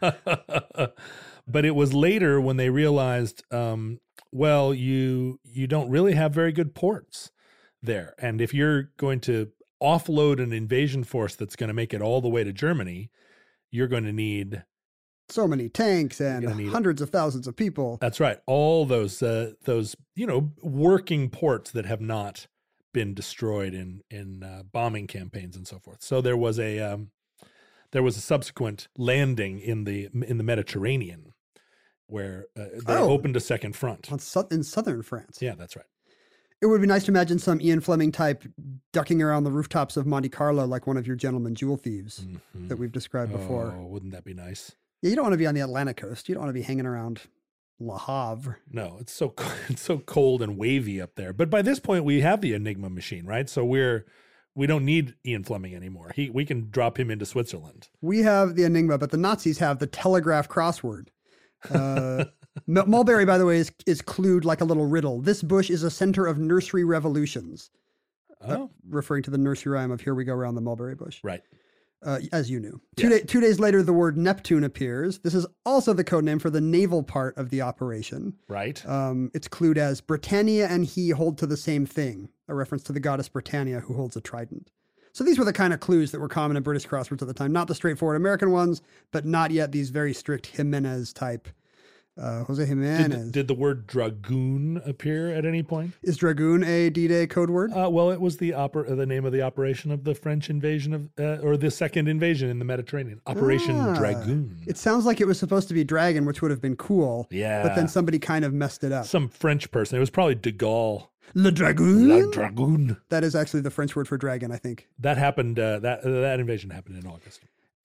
but it was later when they realized, um, well, you you don't really have very good ports there, and if you're going to offload an invasion force that's going to make it all the way to Germany, you're going to need. So many tanks and You're gonna need- hundreds of thousands of people. That's right. All those uh, those you know working ports that have not been destroyed in in uh, bombing campaigns and so forth. So there was a um, there was a subsequent landing in the in the Mediterranean where uh, they Oh. opened a second front. On sou- in southern France. Yeah, that's right. It would be nice to imagine some Ian Fleming type ducking around the rooftops of Monte Carlo like one of your gentleman jewel thieves Mhm. that we've described before. Oh, wouldn't that be nice? Yeah, you don't want to be on the Atlantic coast. You don't want to be hanging around Le Havre. No, it's so co- it's so cold and wavy up there. But by this point, we have the Enigma machine, right? So we're we don't need Ian Fleming anymore. He we can drop him into Switzerland. We have the Enigma, but the Nazis have the Telegraph crossword. Uh, Mul- Mulberry, by the way, is, is clued like a little riddle. This bush is a center of nursery revolutions. Oh, Referring to the nursery rhyme of Here We Go Round the Mulberry Bush. right. Uh, as you knew. Two, Yes. day, two days later, the word Neptune appears. This is also the code name for the naval part of the operation. Right. Um, it's clued as Britannia and he hold to the same thing, a reference to the goddess Britannia who holds a trident. So these were the kind of clues that were common in British crosswords at the time. Not the straightforward American ones, but not yet these very strict Jimenez type. Uh, Jose Jimenez. Did, did the word dragoon appear at any point? Is Dragoon a D-Day code word? Uh, well, it was the oper- the name of the operation of the French invasion of, uh, or the second invasion in the Mediterranean, Operation Ah. Dragoon. It sounds like it was supposed to be Dragon, which would have been cool. Yeah. But then somebody kind of messed it up. Some French person. It was probably de Gaulle. Le Dragoon? La Dragoon. That is actually the French word for dragon, I think. That happened. Uh, that uh, that invasion happened in August.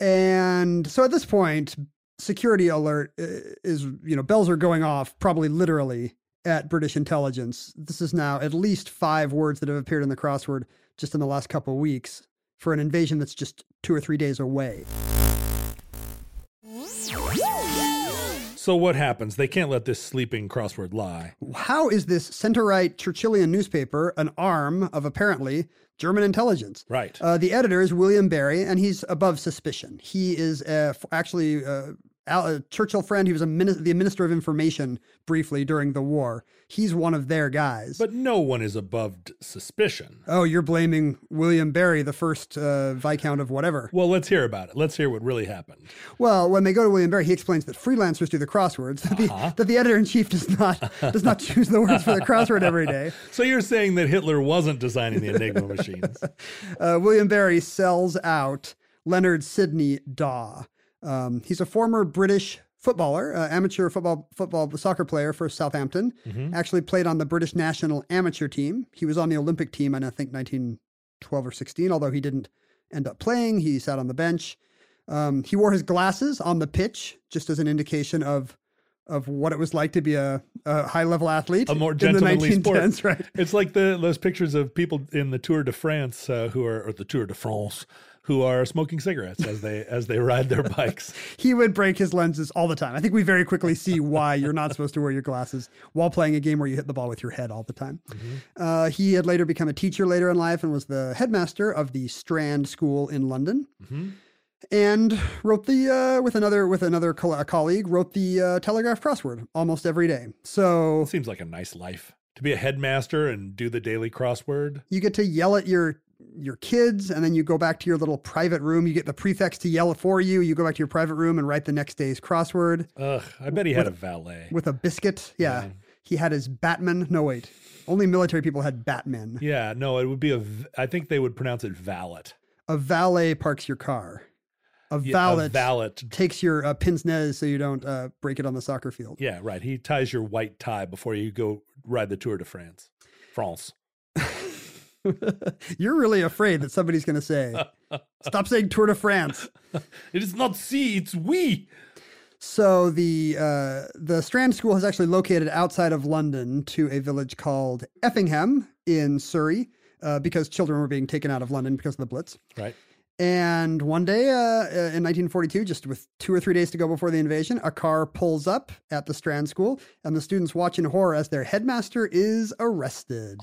And so at this point, security alert uh, is, you know, bells are going off, probably literally, at British intelligence. This is now at least five words that have appeared in the crossword just in the last couple of weeks for an invasion that's just two or three days away. So what happens? They can't let this sleeping crossword lie. How is this center-right Churchillian newspaper an arm of apparently German intelligence? Right. Uh, the editor is William Barry, and he's above suspicion. He is uh, f- actually uh, a Churchill friend. He was a mini- the Minister of Information briefly during the war. He's one of their guys. But no one is above d- suspicion. Oh, you're blaming William Barry, the first uh, Viscount of whatever. Well, let's hear about it. Let's hear what really happened. Well, when they go to William Barry, he explains that freelancers do the crosswords, that the, Uh-huh. that the editor-in-chief does not does not choose the words for the crossword every day. So you're saying that Hitler wasn't designing the Enigma machines? Uh, William Barry sells out Leonard Sidney Daw. Um, he's a former British footballer, uh, amateur football, football soccer player for Southampton. Mm-hmm. Actually played on the British national amateur team. He was on the Olympic team in, I think, nineteen twelve or sixteen, although he didn't end up playing. He sat on the bench. Um, he wore his glasses on the pitch, just as an indication of of what it was like to be a, a high-level athlete A more in the gentlemanly nineteen tens, sport. right? It's like the those pictures of people in the Tour de France uh, who are, or the Tour de France, who are smoking cigarettes as they as they ride their bikes. He would break his lenses all the time. I think we very quickly see why you're not supposed to wear your glasses while playing a game where you hit the ball with your head all the time. Mm-hmm. Uh, he had later become a teacher later in life and was the headmaster of the Strand School in London. Mm-hmm. And wrote the uh, with another with another co- a colleague wrote the uh, Telegraph crossword almost every day. So It seems like a nice life to be a headmaster and do the daily crossword. you get to yell at your your kids, and then you go back to your little private room. You get the prefects to yell for you. You go back to your private room and write the next day's crossword Ugh, I bet he had a valet. with a biscuit. Yeah, Yeah. he had his Batman. No wait, only military people had Batmen. Yeah, no, it would be a. v- I think they would pronounce it valet. A valet parks your car. A Yeah, valet, a valet. takes your uh, pince nez so you don't uh, break it on the soccer field. Yeah, right. He ties your white tie before you go ride the Tour de France. France. You're really afraid that somebody's going to say, "Stop saying Tour de France." It is not C, it's we. So the uh, the Strand School is actually located outside of London to a village called Effingham in Surrey, uh, because children were being taken out of London because of the Blitz. Right. And one day uh, in nineteen forty-two, just with two or three days to go before the invasion, a car pulls up at the Strand School, and the students watch in horror as their headmaster is arrested.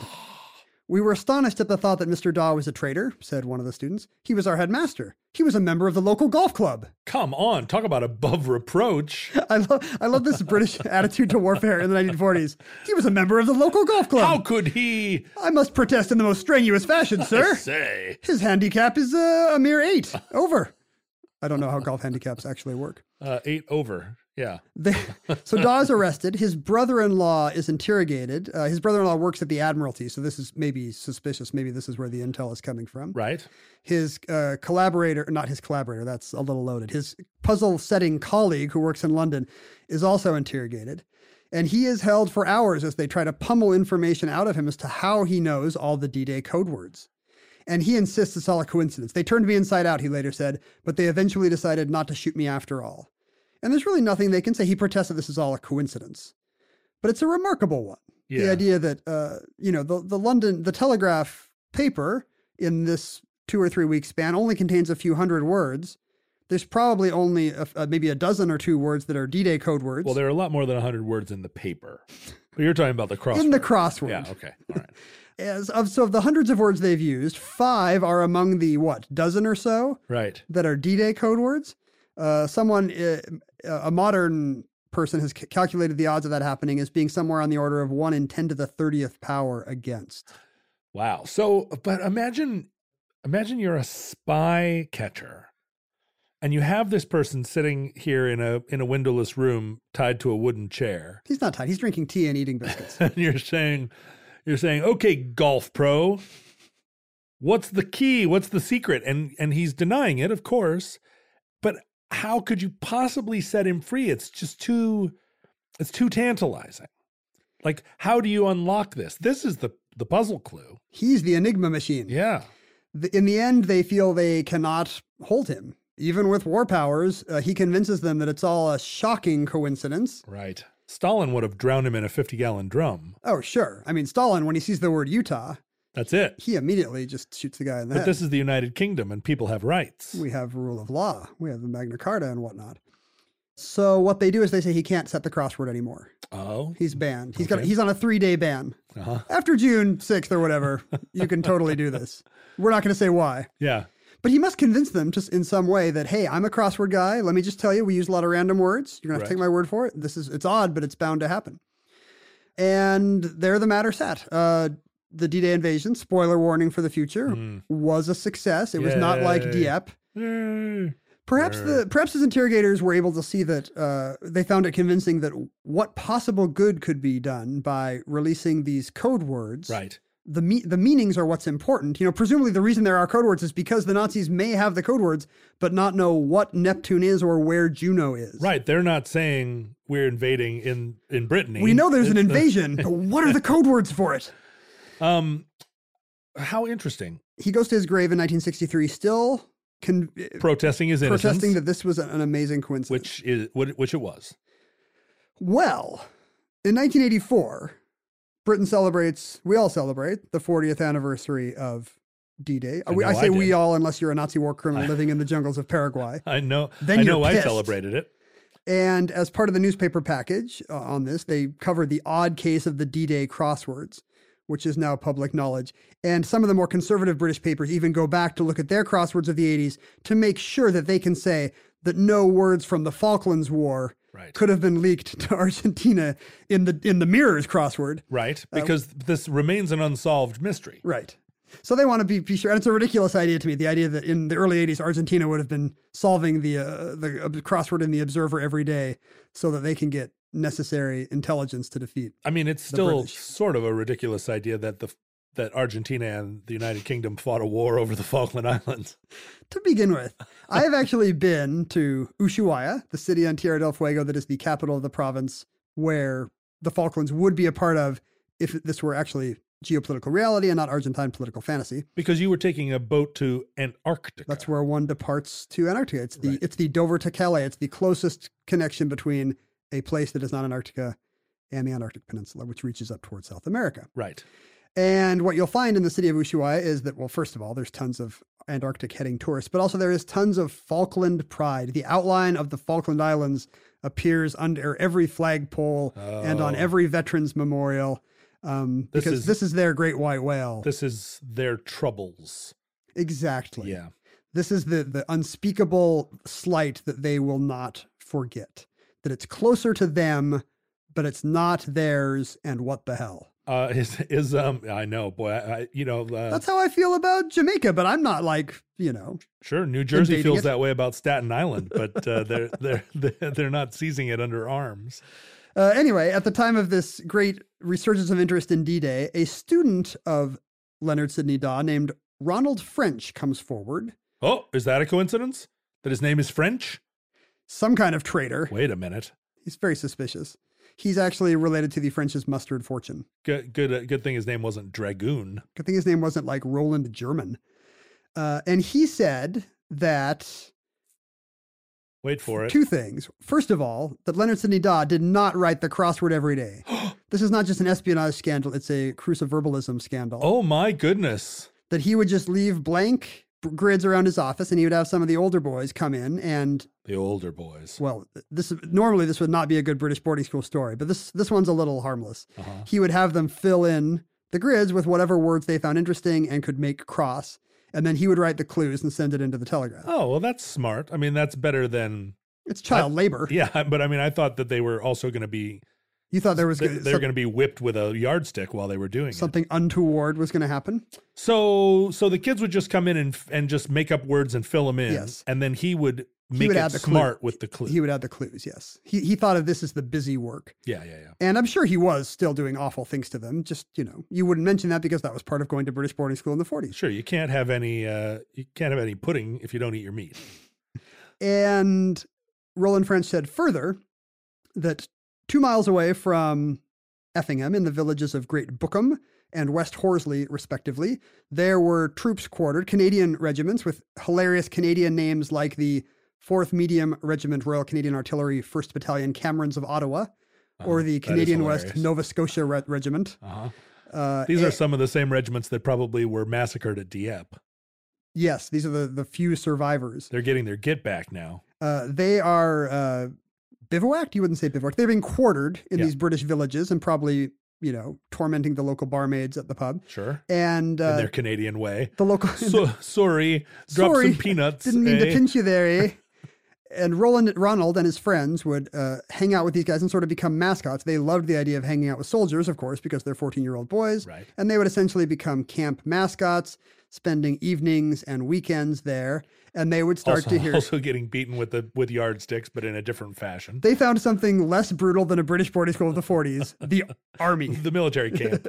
We were astonished at the thought that Mister Daw was a traitor, said one of the students. He was our headmaster. He was a member of the local golf club. Come on, talk about above reproach. I love I love this British attitude to warfare in the nineteen forties. He was a member of the local golf club. How could he I must protest in the most strenuous fashion, sir. say? His handicap is uh, a mere eight. Over. I don't know how golf handicaps actually work. Uh, eight over. Yeah. They, so Daw is arrested. His brother-in-law is interrogated. Uh, his brother-in-law works at the Admiralty, so this is maybe suspicious. Maybe this is where the intel is coming from. Right. His uh, collaborator, not his collaborator, that's a little loaded. His puzzle-setting colleague who works in London is also interrogated. And he is held for hours as they try to pummel information out of him as to how he knows all the D-Day code words. And he insists it's all a coincidence. They turned me inside out, he later said, but they eventually decided not to shoot me after all. And there's really nothing they can say. He protests that this is all a coincidence. But it's a remarkable one. Yeah. The idea that, uh, you know, the, the London, the Telegraph paper in this two or three week span only contains a few hundred words. There's probably only a, a, maybe a dozen or two words that are D-Day code words. Well, there are a lot more than one hundred words in the paper. But you're talking about the crossword. in the crossword. Yeah, okay. All right. As of, so of the hundreds of words they've used, five are among the, what, dozen or so Right. that are D-Day code words. Uh, someone, uh, a modern person has c- calculated the odds of that happening as being somewhere on the order of one in ten to the thirtieth power against. Wow. So, but imagine, imagine you're a spy catcher and you have this person sitting here in a, in a windowless room tied to a wooden chair. He's not tight. He's drinking tea and eating biscuits. And you're saying, you're saying, okay, golf pro, what's the key? What's the secret? And, and he's denying it, of course, but how could you possibly set him free? It's just too, it's too tantalizing. Like, how do you unlock this? This is the, the puzzle clue. He's the Enigma machine. Yeah. The, in the end, they feel they cannot hold him. Even with war powers, uh, he convinces them that it's all a shocking coincidence. Right. Stalin would have drowned him in a fifty gallon drum. Oh, sure. I mean, Stalin, when he sees the word Utah, That's it. he immediately just shoots the guy in the But head. this is the United Kingdom and people have rights. We have rule of law. We have the Magna Carta and whatnot. So what they do is they say he can't set the crossword anymore. Oh. He's banned. He's Okay. got he's on a three-day ban. Uh-huh. After June sixth or whatever, you can totally do this. We're not going to say why. Yeah. But he must convince them just in some way that, hey, I'm a crossword guy. Let me just tell you, we use a lot of random words. You're going to have to Right. take my word for it. This is, it's odd, but it's bound to happen. And there the matter sat. Uh, the D-Day invasion, spoiler warning for the future, Mm. was a success. It was not like Yay. Dieppe. Yay. Perhaps the perhaps his interrogators were able to see that uh, they found it convincing that what possible good could be done by releasing these code words. Right. The me- the meanings are what's important. You know, presumably the reason there are code words is because the Nazis may have the code words, but not know what Neptune is or where Juno is. Right. They're not saying we're invading in, in Brittany. We know there's an It's the- invasion, but what are the code words for it? Um, how interesting. He goes to his grave in nineteen sixty-three, still con- Protesting his innocence. protesting that this was an amazing coincidence. which is what which it was. Well, in nineteen eighty-four, Britain celebrates, we all celebrate, the fortieth anniversary of D-Day. I We- I know say I we did. all, unless you're a Nazi war criminal living in the jungles of Paraguay. I know. Then I you're know. I pissed. celebrated it. And as part of the newspaper package uh, on this, they covered the odd case of the D-Day crosswords, which is now public knowledge. And some of the more conservative British papers even go back to look at their crosswords of the eighties to make sure that they can say that no words from the Falklands War Right. could have been leaked to Argentina in the in the Mirror's crossword. Right. Because this remains an unsolved mystery. Right. So they want to be, be sure. And it's a ridiculous idea to me, the idea that in the early eighties, Argentina would have been solving the, uh, the uh, crossword in the Observer every day so that they can get necessary intelligence to defeat. I mean, it's The still British. sort of a ridiculous idea that the that Argentina and the United Kingdom fought a war over the Falkland Islands. To begin with, I have actually been to Ushuaia, the city on Tierra del Fuego that is the capital of the province where the Falklands would be a part of if this were actually geopolitical reality and not Argentine political fantasy. Because you were taking a boat to Antarctica. That's where one departs to Antarctica. It's the Right. it's the Dover to Calais. It's the closest connection between a place that is not Antarctica and the Antarctic Peninsula, which reaches up towards South America. Right. And what you'll find in the city of Ushuaia is that, well, first of all, there's tons of Antarctic heading tourists, but also there is tons of Falkland pride. The outline of the Falkland Islands appears under every flagpole and on Oh. every veterans memorial um, This because is- this is their great white whale. This is their troubles. Exactly. Yeah. This is the, the unspeakable slight that they will not forget. That it's closer to them, but it's not theirs, and what the hell? Uh, is is um? I know, boy. I, I you know. Uh, That's how I feel about Jamaica, but I'm not like, you know. sure. New Jersey invading feels it. that way about Staten Island, but uh, they're they're they're they're not seizing it under arms. Uh, anyway, at the time of this great resurgence of interest in D-Day, a student of Leonard Sidney Daw named Ronald French comes forward, Oh, is that a coincidence? That his name is French? some kind of traitor. Wait a minute. He's very suspicious. He's actually related to the French's mustard fortune. Good good uh, good thing his name wasn't Dragoon. I think his name wasn't like Roland German. Uh, and he said that Wait for it. two things. First of all, that Leonard Sidney Daw did not write the crossword every day. This is not just an espionage scandal, it's a cruciverbalism scandal. Oh my goodness. That he would just leave blank b- grids around his office and he would have some of the older boys come in and, The older boys. well, this normally this would not be a good British boarding school story, but this this one's a little harmless. Uh-huh. He would have them fill in the grids with whatever words they found interesting and could make cross. And then he would write the clues and send it into the Telegraph. Oh, well, that's smart. I mean, that's better than. It's child labor. Yeah, but I mean, I thought that they were also going to be. You thought there was They, gonna- they were some- going to be whipped with a yardstick while they were doing it. something untoward was going to happen. So, so the kids would just come in and and just make up words and fill them in, Yes. and then he would He make would it add the clue. smart with the clue. He would add the clues, yes. He he thought of this as the busy work. yeah, yeah, yeah. And I'm sure he was still doing awful things to them. Just, you know, you wouldn't mention that because that was part of going to British boarding school in the forties. Sure, you can't have any. Uh, you can't have any pudding if you don't eat your meat. And Roland French said further that two miles away from Effingham, in the villages of Great Bookham and West Horsley, respectively, there were troops quartered, Canadian regiments with hilarious Canadian names like the fourth Medium Regiment Royal Canadian Artillery first Battalion Camerons of Ottawa, or Uh-huh. the That is Canadian West hilarious. Nova Scotia Re- Regiment. Uh-huh. Uh, These a- are some of the same regiments that probably were massacred at Dieppe. Yes, these are the, the few survivors. They're getting their get back now. Uh, they are uh, bivouacked. You wouldn't say bivouacked. They're being quartered in Yeah. these British villages and probably, you know, tormenting the local barmaids at the pub. Sure. And In uh, their Canadian way. the local So, sorry. Drop Sorry, some peanuts. didn't mean eh? to pinch you there, eh? And Roland Ronald and his friends would uh, hang out with these guys and sort of become mascots. They loved the idea of hanging out with soldiers, of course, because they're fourteen-year-old boys. Right. And they would essentially become camp mascots, spending evenings and weekends there. And they would start also, to hear... also getting beaten with the with yardsticks, but in a different fashion. They found something less brutal than a British boarding school of the forties, the army. The military camp.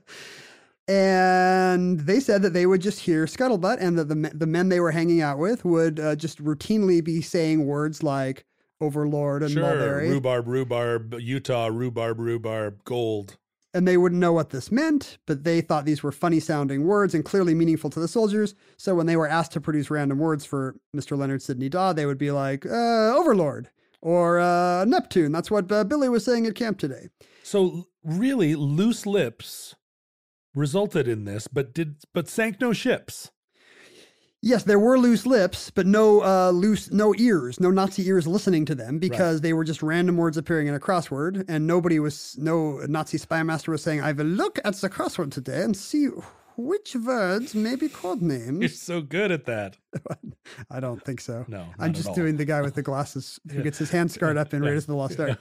And they said that they would just hear scuttlebutt, and that the me- the men they were hanging out with would uh, just routinely be saying words like overlord and Sure. mulberry, Rhubarb, rhubarb, Utah, rhubarb, rhubarb, gold. and they wouldn't know what this meant, but they thought these were funny sounding words and clearly meaningful to the soldiers. So when they were asked to produce random words for Mister Leonard Sidney Daw, they would be like uh, overlord or uh, Neptune. That's what uh, Billy was saying at camp today. So really, loose lips resulted in this, but did but sank no ships. Yes, there were loose lips, but no uh, loose, no ears, no Nazi ears listening to them because they were just random words appearing in a crossword, and nobody was, no Nazi spy master was saying, "I will look at the crossword today and see which words may be code You're names." so good at that. I don't think so. No, not I'm at just all. doing the guy with the glasses who gets his hand scarred up in Raiders of the Lost Ark.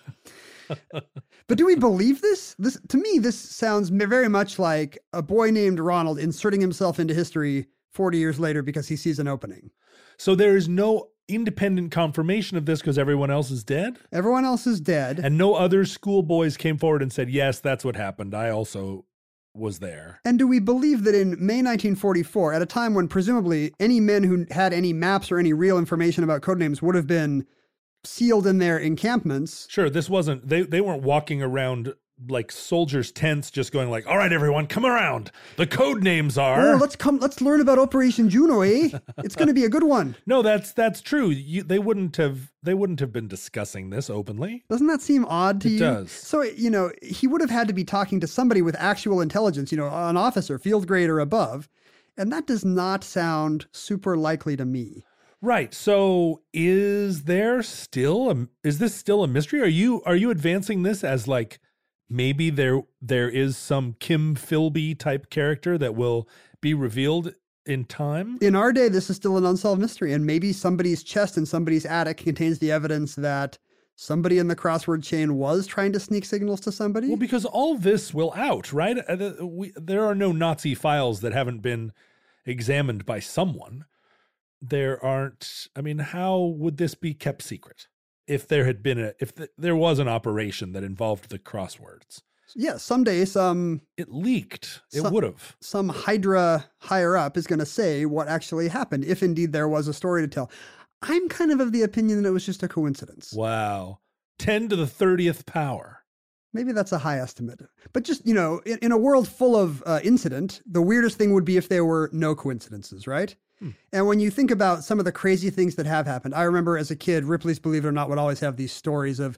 But do we believe this? This to me, this sounds m- very much like a boy named Ronald inserting himself into history forty years later because he sees an opening. So there is no independent confirmation of this because everyone else is dead? Everyone else is dead. And no other schoolboys came forward and said, yes, that's what happened. I also was there. And do we believe that in May nineteen forty-four, at a time when presumably any men who had any maps or any real information about codenames would have been sealed in their encampments? Sure, this wasn't, they, they weren't walking around like soldiers' tents just going like, all right, everyone, come around. The code names are... Oh, let's come. Let's learn about Operation Juno, eh? It's going to be a good one. No, that's that's true. You, they wouldn't have they wouldn't have been discussing this openly. Doesn't that seem odd to It you? does. So, you know, he would have had to be talking to somebody with actual intelligence, you know, an officer, field grade or above. And that does not sound super likely to me. Right. So is there still a is this still a mystery? Are you are you advancing this as like maybe there there is some Kim Philby type character that will be revealed in time? In our day, this is still an unsolved mystery. And maybe somebody's chest in somebody's attic contains the evidence that somebody in the crossword chain was trying to sneak signals to somebody. Well, because all this will out, right? Uh, the- we, there are no Nazi files that haven't been examined by someone. There aren't, I mean, how would this be kept secret? If there had been a, if th- there was an operation that involved the crosswords, Yeah, someday some it leaked. It So- would have. some Hydra higher up is going to say what actually happened, if indeed there was a story to tell. I'm kind of of the opinion that it was just a coincidence. Wow. ten to the thirtieth power. Maybe that's a high estimate. But just, you know, in, in a world full of uh, incident, the weirdest thing would be if there were no coincidences, right? Hmm. And when you think about some of the crazy things that have happened, I remember as a kid, Ripley's Believe It or Not would always have these stories of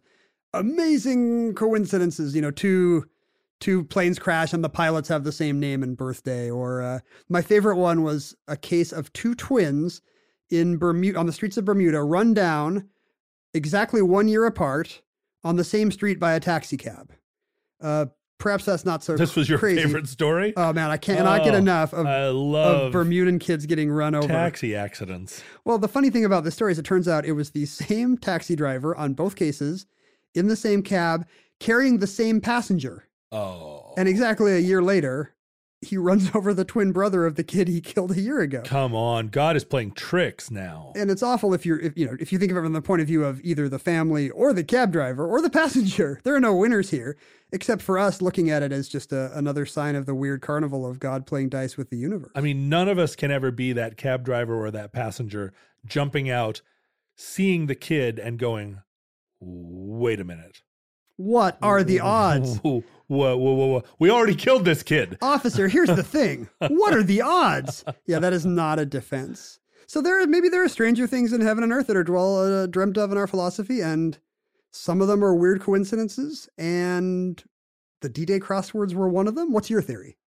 amazing coincidences, you know, two two planes crash and the pilots have the same name and birthday. Or uh, my favorite one was a case of two twins in Bermuda, on the streets of Bermuda, run down exactly one year apart on the same street by a taxi cab. Uh, perhaps that's not so This was your crazy. favorite story? Oh man, I cannot get Oh, enough of, I of love Bermudan kids getting run over. taxi accidents. Well, the funny thing about this story is it turns out it was the same taxi driver on both cases, in the same cab, carrying the same passenger. Oh. And exactly a year later, he runs over the twin brother of the kid he killed a year ago. Come on. God is playing tricks now. And it's awful if you're, if, you know, if you think of it from the point of view of either the family or the cab driver or the passenger. There are no winners here, except for us looking at it as just a, another sign of the weird carnival of God playing dice with the universe. I mean, none of us can ever be that cab driver or that passenger jumping out, seeing the kid and going, wait a minute. What are the odds? Whoa, whoa, whoa, whoa, whoa. We already killed this kid. Officer, here's the thing. What are the odds? Yeah, that is not a defense. So there, are maybe there are stranger things in heaven and earth that are dwell, uh, dreamt of in our philosophy, and some of them are weird coincidences, and the D-Day crosswords were one of them. What's your theory?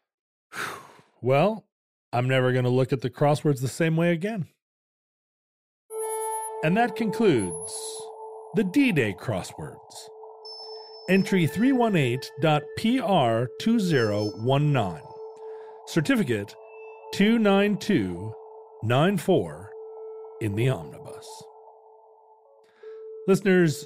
Well, I'm never going to look at the crosswords the same way again. And that concludes the D-Day crosswords. Entry three one eight dot P R two zero one nine. Certificate two nine two nine four in the omnibus. Listeners,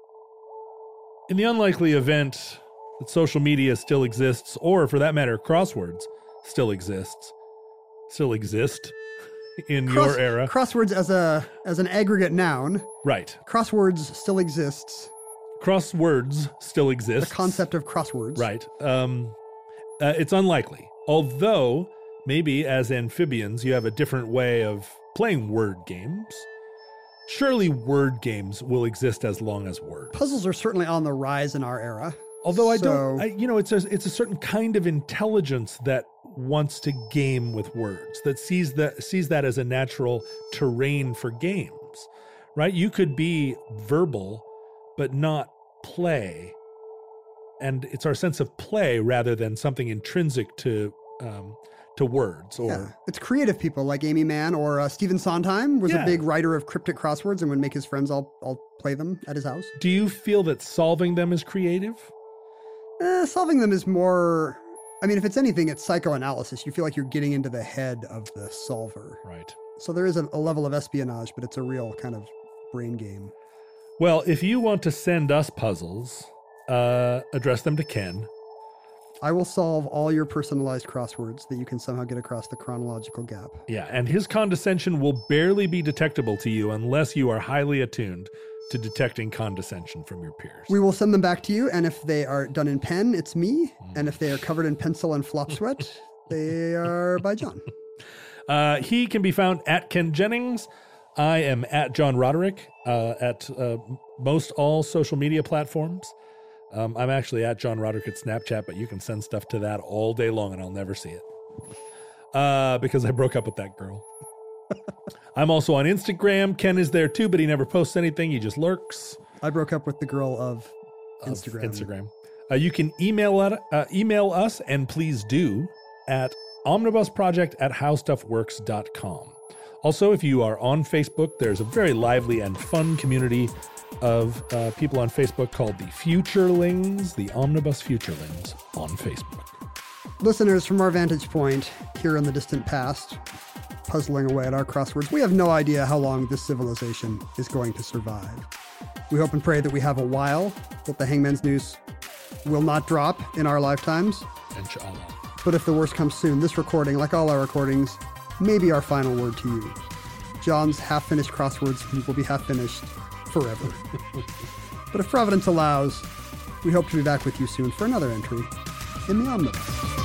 in the unlikely event that social media still exists, or for that matter, crosswords still exists, still exist in Cross- your era. Crosswords as a as an aggregate noun. Right. Crosswords still exists. Crosswords still exist. The concept of crosswords. Right. Um, uh, it's unlikely. Although, maybe as amphibians, you have a different way of playing word games. Surely word games will exist as long as words. Puzzles are certainly on the rise in our era. Although I So- don't, I, you know, it's a, it's a certain kind of intelligence that wants to game with words, that sees that sees that as a natural terrain for games, right? You could be verbal, but not play. And it's our sense of play rather than something intrinsic to um, to words. Or Yeah. It's creative people like Amy Mann or uh, Stephen Sondheim was Yeah. a big writer of cryptic crosswords and would make his friends all, all play them at his house. do you feel that solving them is creative? Eh, solving them is more, I mean, if it's anything, it's psychoanalysis. You feel like you're getting into the head of the solver. Right. So there is a, a level of espionage, but it's a real kind of brain game. Well, if you want to send us puzzles, uh, address them to Ken. I will solve all your personalized crosswords that you can somehow get across the chronological gap. Yeah, and his condescension will barely be detectable to you unless you are highly attuned to detecting condescension from your peers. We will send them back to you, and if they are done in pen, it's me. And if they are covered in pencil and flop sweat, they are by John. Uh, he can be found at Ken Jennings. I am at John Roderick uh, at uh, most all social media platforms. Um, I'm actually at John Roderick at Snapchat, but you can send stuff to that all day long and I'll never see it. Uh, because I broke up with that girl. I'm also on Instagram. Ken is there too, but he never posts anything. He just lurks. I broke up with the girl of of Instagram. Instagram. Uh, you can email at, uh, email us, and please do, at omnibusproject at howstuffworks dot com. Also, if you are on Facebook, there's a very lively and fun community of uh, people on Facebook called the Futurelings, the Omnibus Futurelings on Facebook. Listeners, from our vantage point here in the distant past, puzzling away at our crosswords, we have no idea how long this civilization is going to survive. We hope and pray that we have a while, that the Hangman's Noose will not drop in our lifetimes. Inshallah. But if the worst comes soon, this recording, like all our recordings, may be our final word to you. John's half-finished crosswords will be half-finished forever. But if Providence allows, we hope to be back with you soon for another entry in the Omnibus.